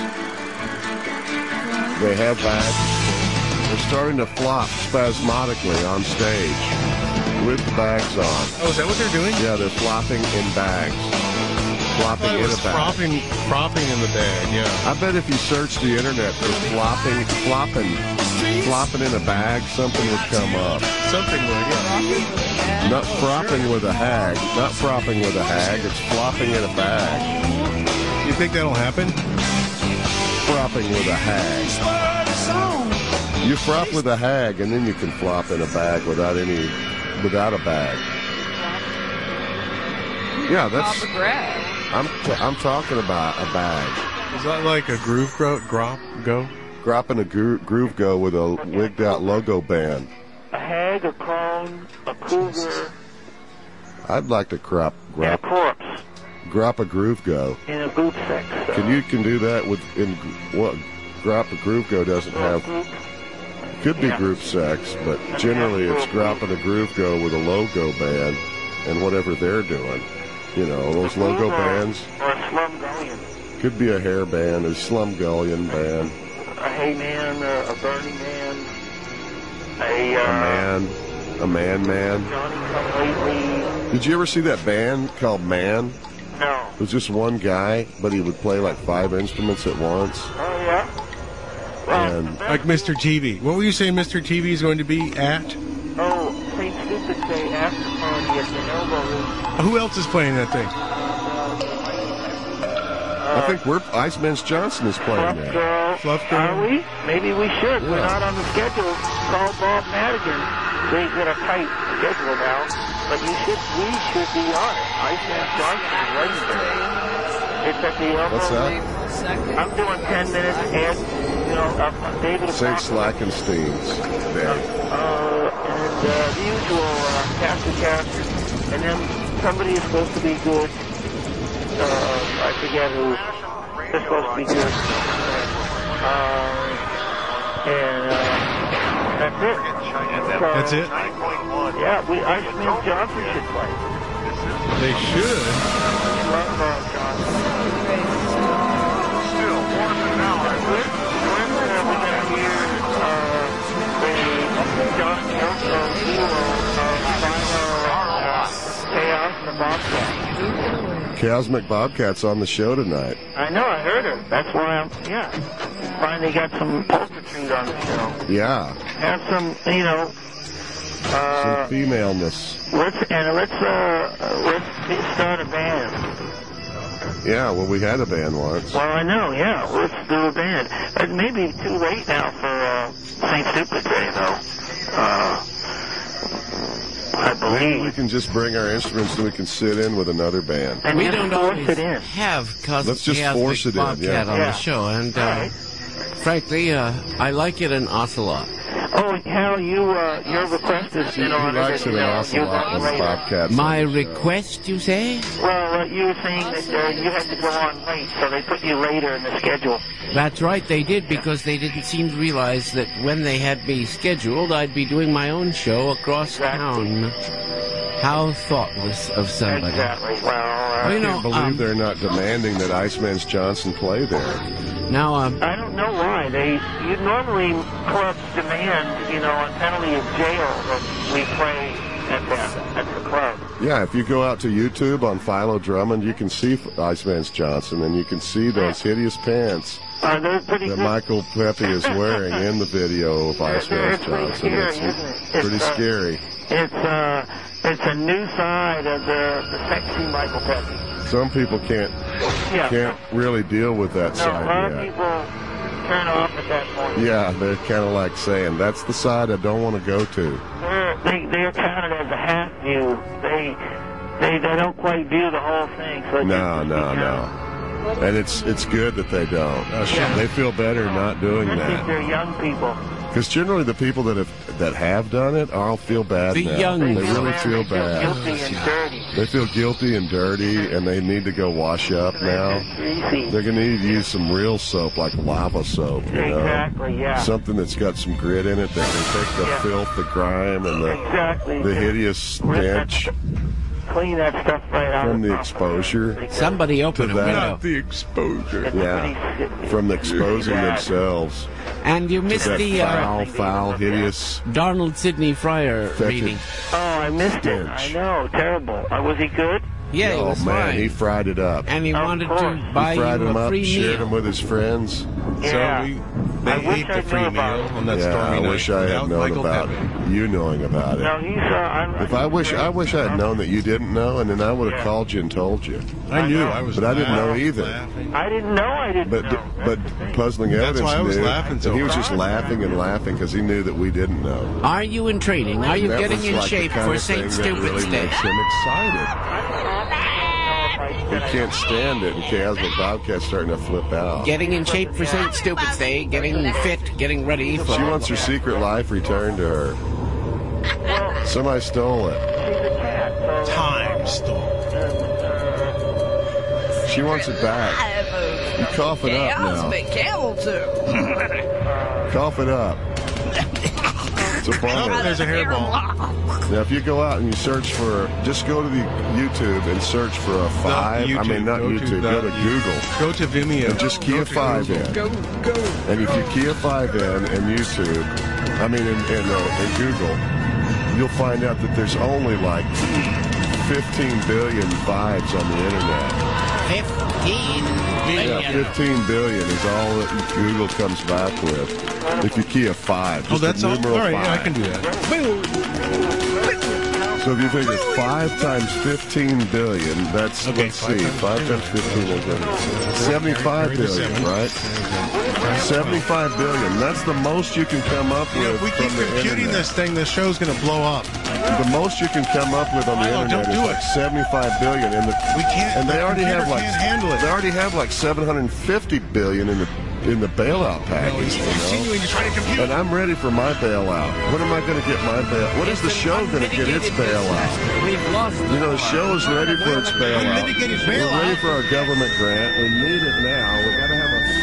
Speaker 5: They have bags. They're starting to flop spasmodically on stage. with the bags on.
Speaker 4: Oh, is that what they're doing?
Speaker 5: Yeah, they're flopping in bags. Flopping
Speaker 4: I thought it
Speaker 5: in
Speaker 4: was
Speaker 5: a bag.
Speaker 4: Propping, propping in the bag, yeah.
Speaker 5: I bet if you search the internet for flopping, flopping, flopping in a bag, something would come up.
Speaker 4: Something would, yeah.
Speaker 5: Not propping with a hag. Not propping with a hag. It's flopping in a bag.
Speaker 4: You think that'll happen?
Speaker 5: Flopping with a hag. You frop with a hag, and then you can flop in a bag without any, without a bag. Yeah, that's. I'm t- I'm talking about a bag.
Speaker 4: Is that like a groove gro- grop go?
Speaker 5: Dropping a gro- groove go with a wigged out logo band.
Speaker 11: A hag, a crone, a cougar,
Speaker 5: I'd like to crop
Speaker 11: and a
Speaker 5: grop
Speaker 11: corpse
Speaker 5: grop a groove go.
Speaker 11: in a group sex. So.
Speaker 5: Can you can do that with in what grop a groove go doesn't have. Could be
Speaker 11: Yeah.
Speaker 5: group sex, but generally it's dropping a groove go with a logo band and whatever they're doing. You know, those logo
Speaker 11: Or-
Speaker 5: bands.
Speaker 11: Or a slumgullion.
Speaker 5: Could be a hair band, a slumgullion band,
Speaker 11: A hay man, a, a Bernie man, a, uh,
Speaker 5: a man, a man man.
Speaker 11: Johnny Come Lately.
Speaker 5: Did you ever see that band called Man?
Speaker 11: No.
Speaker 5: It was just one guy, but he would play like five instruments at once.
Speaker 11: Oh, yeah?
Speaker 5: And
Speaker 4: Like Mister T V. What were you saying Mister T V is going to be at?
Speaker 11: Oh, Saint Stupid Day after party at the Elbow Room.
Speaker 4: Who else is playing that thing?
Speaker 5: I think we're Iceman's Johnson is playing
Speaker 11: Fluff
Speaker 5: that.
Speaker 11: Girl.
Speaker 4: Fluff Girl.
Speaker 11: Are we? Maybe we should. We're
Speaker 5: Yeah.
Speaker 11: not on the schedule. Call Bob Madigan. They got a tight schedule now. But you should, we should be on it. Iceman Johnson is legendary. It's at the Elbow
Speaker 5: What's that?
Speaker 11: Room. I'm doing ten minutes and, you know, uh, David
Speaker 5: Saint
Speaker 11: O'Connor.
Speaker 5: Slackenstein's Day.
Speaker 11: Uh, and uh, the usual uh, Castle Cast, and then somebody is supposed to be good. Uh, I forget who is supposed to be good. Uh, and uh, that's it. So,
Speaker 4: That's it?
Speaker 11: Yeah, we Iceman Johnson should play.
Speaker 4: They should.
Speaker 11: Love uh, Johnson. Still, more than an hour. When, when are we going to hear uh, the John Kelso hero of Final uh, Chaos and the Bobcat?
Speaker 5: Cosmic Bobcat's on the show tonight.
Speaker 11: I know, I heard her. That's why I'm, yeah. Finally got some pulchritude on the show.
Speaker 5: Yeah,
Speaker 11: Have some, you know, uh,
Speaker 5: some femaleness.
Speaker 11: let's, and let's, uh, uh, let's start a band.
Speaker 5: Yeah, well, we had a band once.
Speaker 11: Well, I know, yeah. Let's do a band. It may be too late now for uh, Saint Stupid Day, though. Uh, I
Speaker 5: Maybe we
Speaker 11: believe.
Speaker 5: can just bring our instruments so we can sit in with another band.
Speaker 11: And
Speaker 1: We
Speaker 11: just
Speaker 1: don't
Speaker 11: force
Speaker 1: always
Speaker 11: it in.
Speaker 1: have Cosmic
Speaker 5: Let's just force it in,
Speaker 1: Bobcat
Speaker 5: yeah.
Speaker 1: on
Speaker 11: Yeah.
Speaker 1: the show, and uh,
Speaker 11: All right.
Speaker 1: frankly, uh, I like it an awful lot.
Speaker 11: Oh, Hal, you, uh, your request has
Speaker 5: He
Speaker 11: been on.
Speaker 5: likes it an awful lot when Bobcat's
Speaker 1: My
Speaker 5: on the show.
Speaker 1: request, you say?
Speaker 11: Well, uh, you were saying that uh, you had to go on late, so they put you later in the schedule.
Speaker 1: That's right, they did, because they didn't seem to realize that when they had me scheduled, I'd be doing my own show across
Speaker 11: Exactly.
Speaker 1: town. How thoughtless of somebody.
Speaker 11: Exactly. Well, uh,
Speaker 1: Well, you
Speaker 5: I
Speaker 1: know,
Speaker 5: can't believe
Speaker 1: um,
Speaker 5: they're not demanding that Iceman's Johnson play there.
Speaker 1: now, um,
Speaker 11: I don't know why. They you normally clubs demand, you know, on penalty of jail that we play at the at the club.
Speaker 5: Yeah, if you go out to YouTube on Philo Drummond, you can see Iceman's Johnson, and you can see those hideous pants
Speaker 11: Uh, they're pretty
Speaker 5: that
Speaker 11: good.
Speaker 5: Michael Pepe is wearing in the video of
Speaker 11: They're- they're
Speaker 5: Iceman's
Speaker 11: pretty
Speaker 5: Johnson.
Speaker 11: scary,
Speaker 5: It's
Speaker 11: isn't it?
Speaker 5: pretty
Speaker 11: It's, uh,
Speaker 5: scary.
Speaker 11: It's uh, it's a new side of the the sexy Michael Pepe.
Speaker 5: Some people can't
Speaker 11: Yeah.
Speaker 5: can't really deal with that
Speaker 11: No, a lot
Speaker 5: side
Speaker 11: of
Speaker 5: yet.
Speaker 11: people turn off at that point.
Speaker 5: Yeah, they're kind of like saying, that's the side I don't want to go to.
Speaker 11: They're, they they're counted as a half view. They they they don't quite view the whole thing. So it
Speaker 5: No,
Speaker 11: just
Speaker 5: no,
Speaker 11: becomes-
Speaker 5: no. And it's it's good that they don't.
Speaker 11: Yeah.
Speaker 5: They feel better not doing
Speaker 11: I think
Speaker 5: that.
Speaker 11: they're young people.
Speaker 5: Because generally the people that have that have done it all feel bad
Speaker 1: The
Speaker 5: now.
Speaker 1: young
Speaker 5: they
Speaker 1: people.
Speaker 5: really feel bad.
Speaker 11: Guilty and dirty.
Speaker 5: They feel guilty and dirty, and they need to go wash up now.
Speaker 11: Greasy.
Speaker 5: They're going to need to use some real soap, like lava soap, you know?
Speaker 11: Exactly, yeah.
Speaker 5: Something that's got some grit in it that can take the
Speaker 11: Yeah.
Speaker 5: filth, the grime, and the,
Speaker 11: Exactly.
Speaker 5: the hideous stench.
Speaker 11: clean that stuff right out.
Speaker 5: From the exposure.
Speaker 1: Somebody open
Speaker 5: to
Speaker 1: a
Speaker 5: that.
Speaker 1: window.
Speaker 4: Not the exposure.
Speaker 5: Yeah. From the exposing
Speaker 11: Yeah.
Speaker 5: themselves.
Speaker 1: And you missed
Speaker 5: to that
Speaker 1: the
Speaker 5: foul,
Speaker 1: uh,
Speaker 5: foul, hideous.
Speaker 1: Donald Sidney Fryer
Speaker 5: Fetid.
Speaker 1: reading.
Speaker 11: Oh, I missed it.
Speaker 5: Stench.
Speaker 11: I know. Terrible. Uh, was he good?
Speaker 1: Yeah, he
Speaker 5: Oh
Speaker 1: was
Speaker 5: man,
Speaker 1: fine.
Speaker 5: he fried it up.
Speaker 1: and he
Speaker 11: Of
Speaker 1: wanted
Speaker 11: course.
Speaker 1: to buy
Speaker 5: he fried
Speaker 1: you
Speaker 5: him
Speaker 1: a
Speaker 5: up,
Speaker 1: free
Speaker 5: shared
Speaker 1: meal.
Speaker 5: him with his friends.
Speaker 11: Yeah.
Speaker 4: So we, they
Speaker 11: I wish
Speaker 4: ate the
Speaker 11: I'd
Speaker 4: free
Speaker 11: known
Speaker 4: meal
Speaker 11: about it.
Speaker 4: on that
Speaker 5: Yeah,
Speaker 4: stormy
Speaker 5: I
Speaker 4: night
Speaker 5: wish I had
Speaker 4: without
Speaker 5: known
Speaker 4: Michael
Speaker 5: about
Speaker 4: Pittman.
Speaker 5: you knowing about
Speaker 11: No,
Speaker 5: it.
Speaker 11: he's. Uh, I'm,
Speaker 5: If I wish, I wish I had known that you didn't know, and then I would have
Speaker 11: Yeah.
Speaker 5: called you and told you.
Speaker 4: I knew.
Speaker 11: know.
Speaker 4: I was
Speaker 5: But I didn't know
Speaker 4: laughing,
Speaker 5: either.
Speaker 4: laughing.
Speaker 11: I didn't know. I didn't
Speaker 5: But
Speaker 11: know.
Speaker 5: but puzzling
Speaker 4: That's
Speaker 5: evidence
Speaker 4: why I was
Speaker 5: knew,
Speaker 4: laughing so
Speaker 5: and he was
Speaker 4: hard.
Speaker 5: just laughing and laughing because he knew that we didn't know.
Speaker 1: Are you in training? Are you
Speaker 5: That
Speaker 1: getting
Speaker 5: was
Speaker 1: in
Speaker 5: like the
Speaker 1: shape
Speaker 5: kind
Speaker 1: for
Speaker 5: of thing
Speaker 1: Saint
Speaker 5: that
Speaker 1: Stupid's
Speaker 5: really
Speaker 1: Day?
Speaker 5: makes him excited. He can't stand it, and Casman Bobcat's starting to flip out.
Speaker 1: Getting in shape for Saint Stupid's Day, getting fit, getting ready for...
Speaker 5: She wants her secret life returned to her. Somebody stole it.
Speaker 4: Time stole.
Speaker 5: She wants it back. You cough it up now.
Speaker 3: camel too.
Speaker 5: Cough it up. It's a
Speaker 4: Oh,
Speaker 5: bummer.
Speaker 4: there's a hairball.
Speaker 5: Now, if you go out and you search for, just go to the YouTube and search for a five. I mean, not
Speaker 4: Go to
Speaker 5: YouTube.
Speaker 4: the-
Speaker 5: Go to Google.
Speaker 4: Go to Vimeo.
Speaker 5: And just key
Speaker 4: Go
Speaker 5: a
Speaker 4: to
Speaker 5: five
Speaker 4: Google.
Speaker 5: in.
Speaker 4: Go, go.
Speaker 5: And if you key a five in in YouTube, I mean in, in, uh, in Google, you'll find out that there's only like fifteen billion fives on the internet.
Speaker 1: fifteen
Speaker 5: Yeah,
Speaker 1: billion.
Speaker 5: fifteen billion is all that Google comes back with. If you key a five,
Speaker 4: Oh,
Speaker 5: just
Speaker 4: that's
Speaker 5: a
Speaker 4: all?
Speaker 5: numeral
Speaker 4: All right,
Speaker 5: five.
Speaker 4: yeah, I can do that.
Speaker 5: So if you figure five times fifteen billion, that's,
Speaker 4: Okay,
Speaker 5: let's
Speaker 4: five
Speaker 5: see,
Speaker 4: times
Speaker 5: five times fifteen is uh, seventy-five
Speaker 4: Carry the
Speaker 5: billion,
Speaker 4: seven.
Speaker 5: right? seventy-five billion. That's the most you can come up
Speaker 4: You know,
Speaker 5: with
Speaker 4: if we
Speaker 5: from
Speaker 4: keep
Speaker 5: the
Speaker 4: computing
Speaker 5: internet.
Speaker 4: this thing, the show's going to blow up.
Speaker 5: The most you can come up with on the
Speaker 4: Oh,
Speaker 5: internet
Speaker 4: don't
Speaker 5: is
Speaker 4: do
Speaker 5: like
Speaker 4: it.
Speaker 5: seventy-five billion, and the,
Speaker 4: We can't.
Speaker 5: and they
Speaker 4: the
Speaker 5: already have
Speaker 4: computer
Speaker 5: like
Speaker 4: can't handle it.
Speaker 5: they already have like seven hundred fifty billion in the in the bailout
Speaker 4: No,
Speaker 5: package.
Speaker 4: he's
Speaker 5: You know?
Speaker 4: continuing to try to compute.
Speaker 5: And I'm ready for my bailout. When am I going to get my bailout? When is the show going to get its bailout?
Speaker 1: We've lost
Speaker 5: You know, the show is ready for its bailout.
Speaker 4: Unmitigated
Speaker 5: We're ready
Speaker 4: bailout.
Speaker 5: for our government grant. We need it now. We got to have a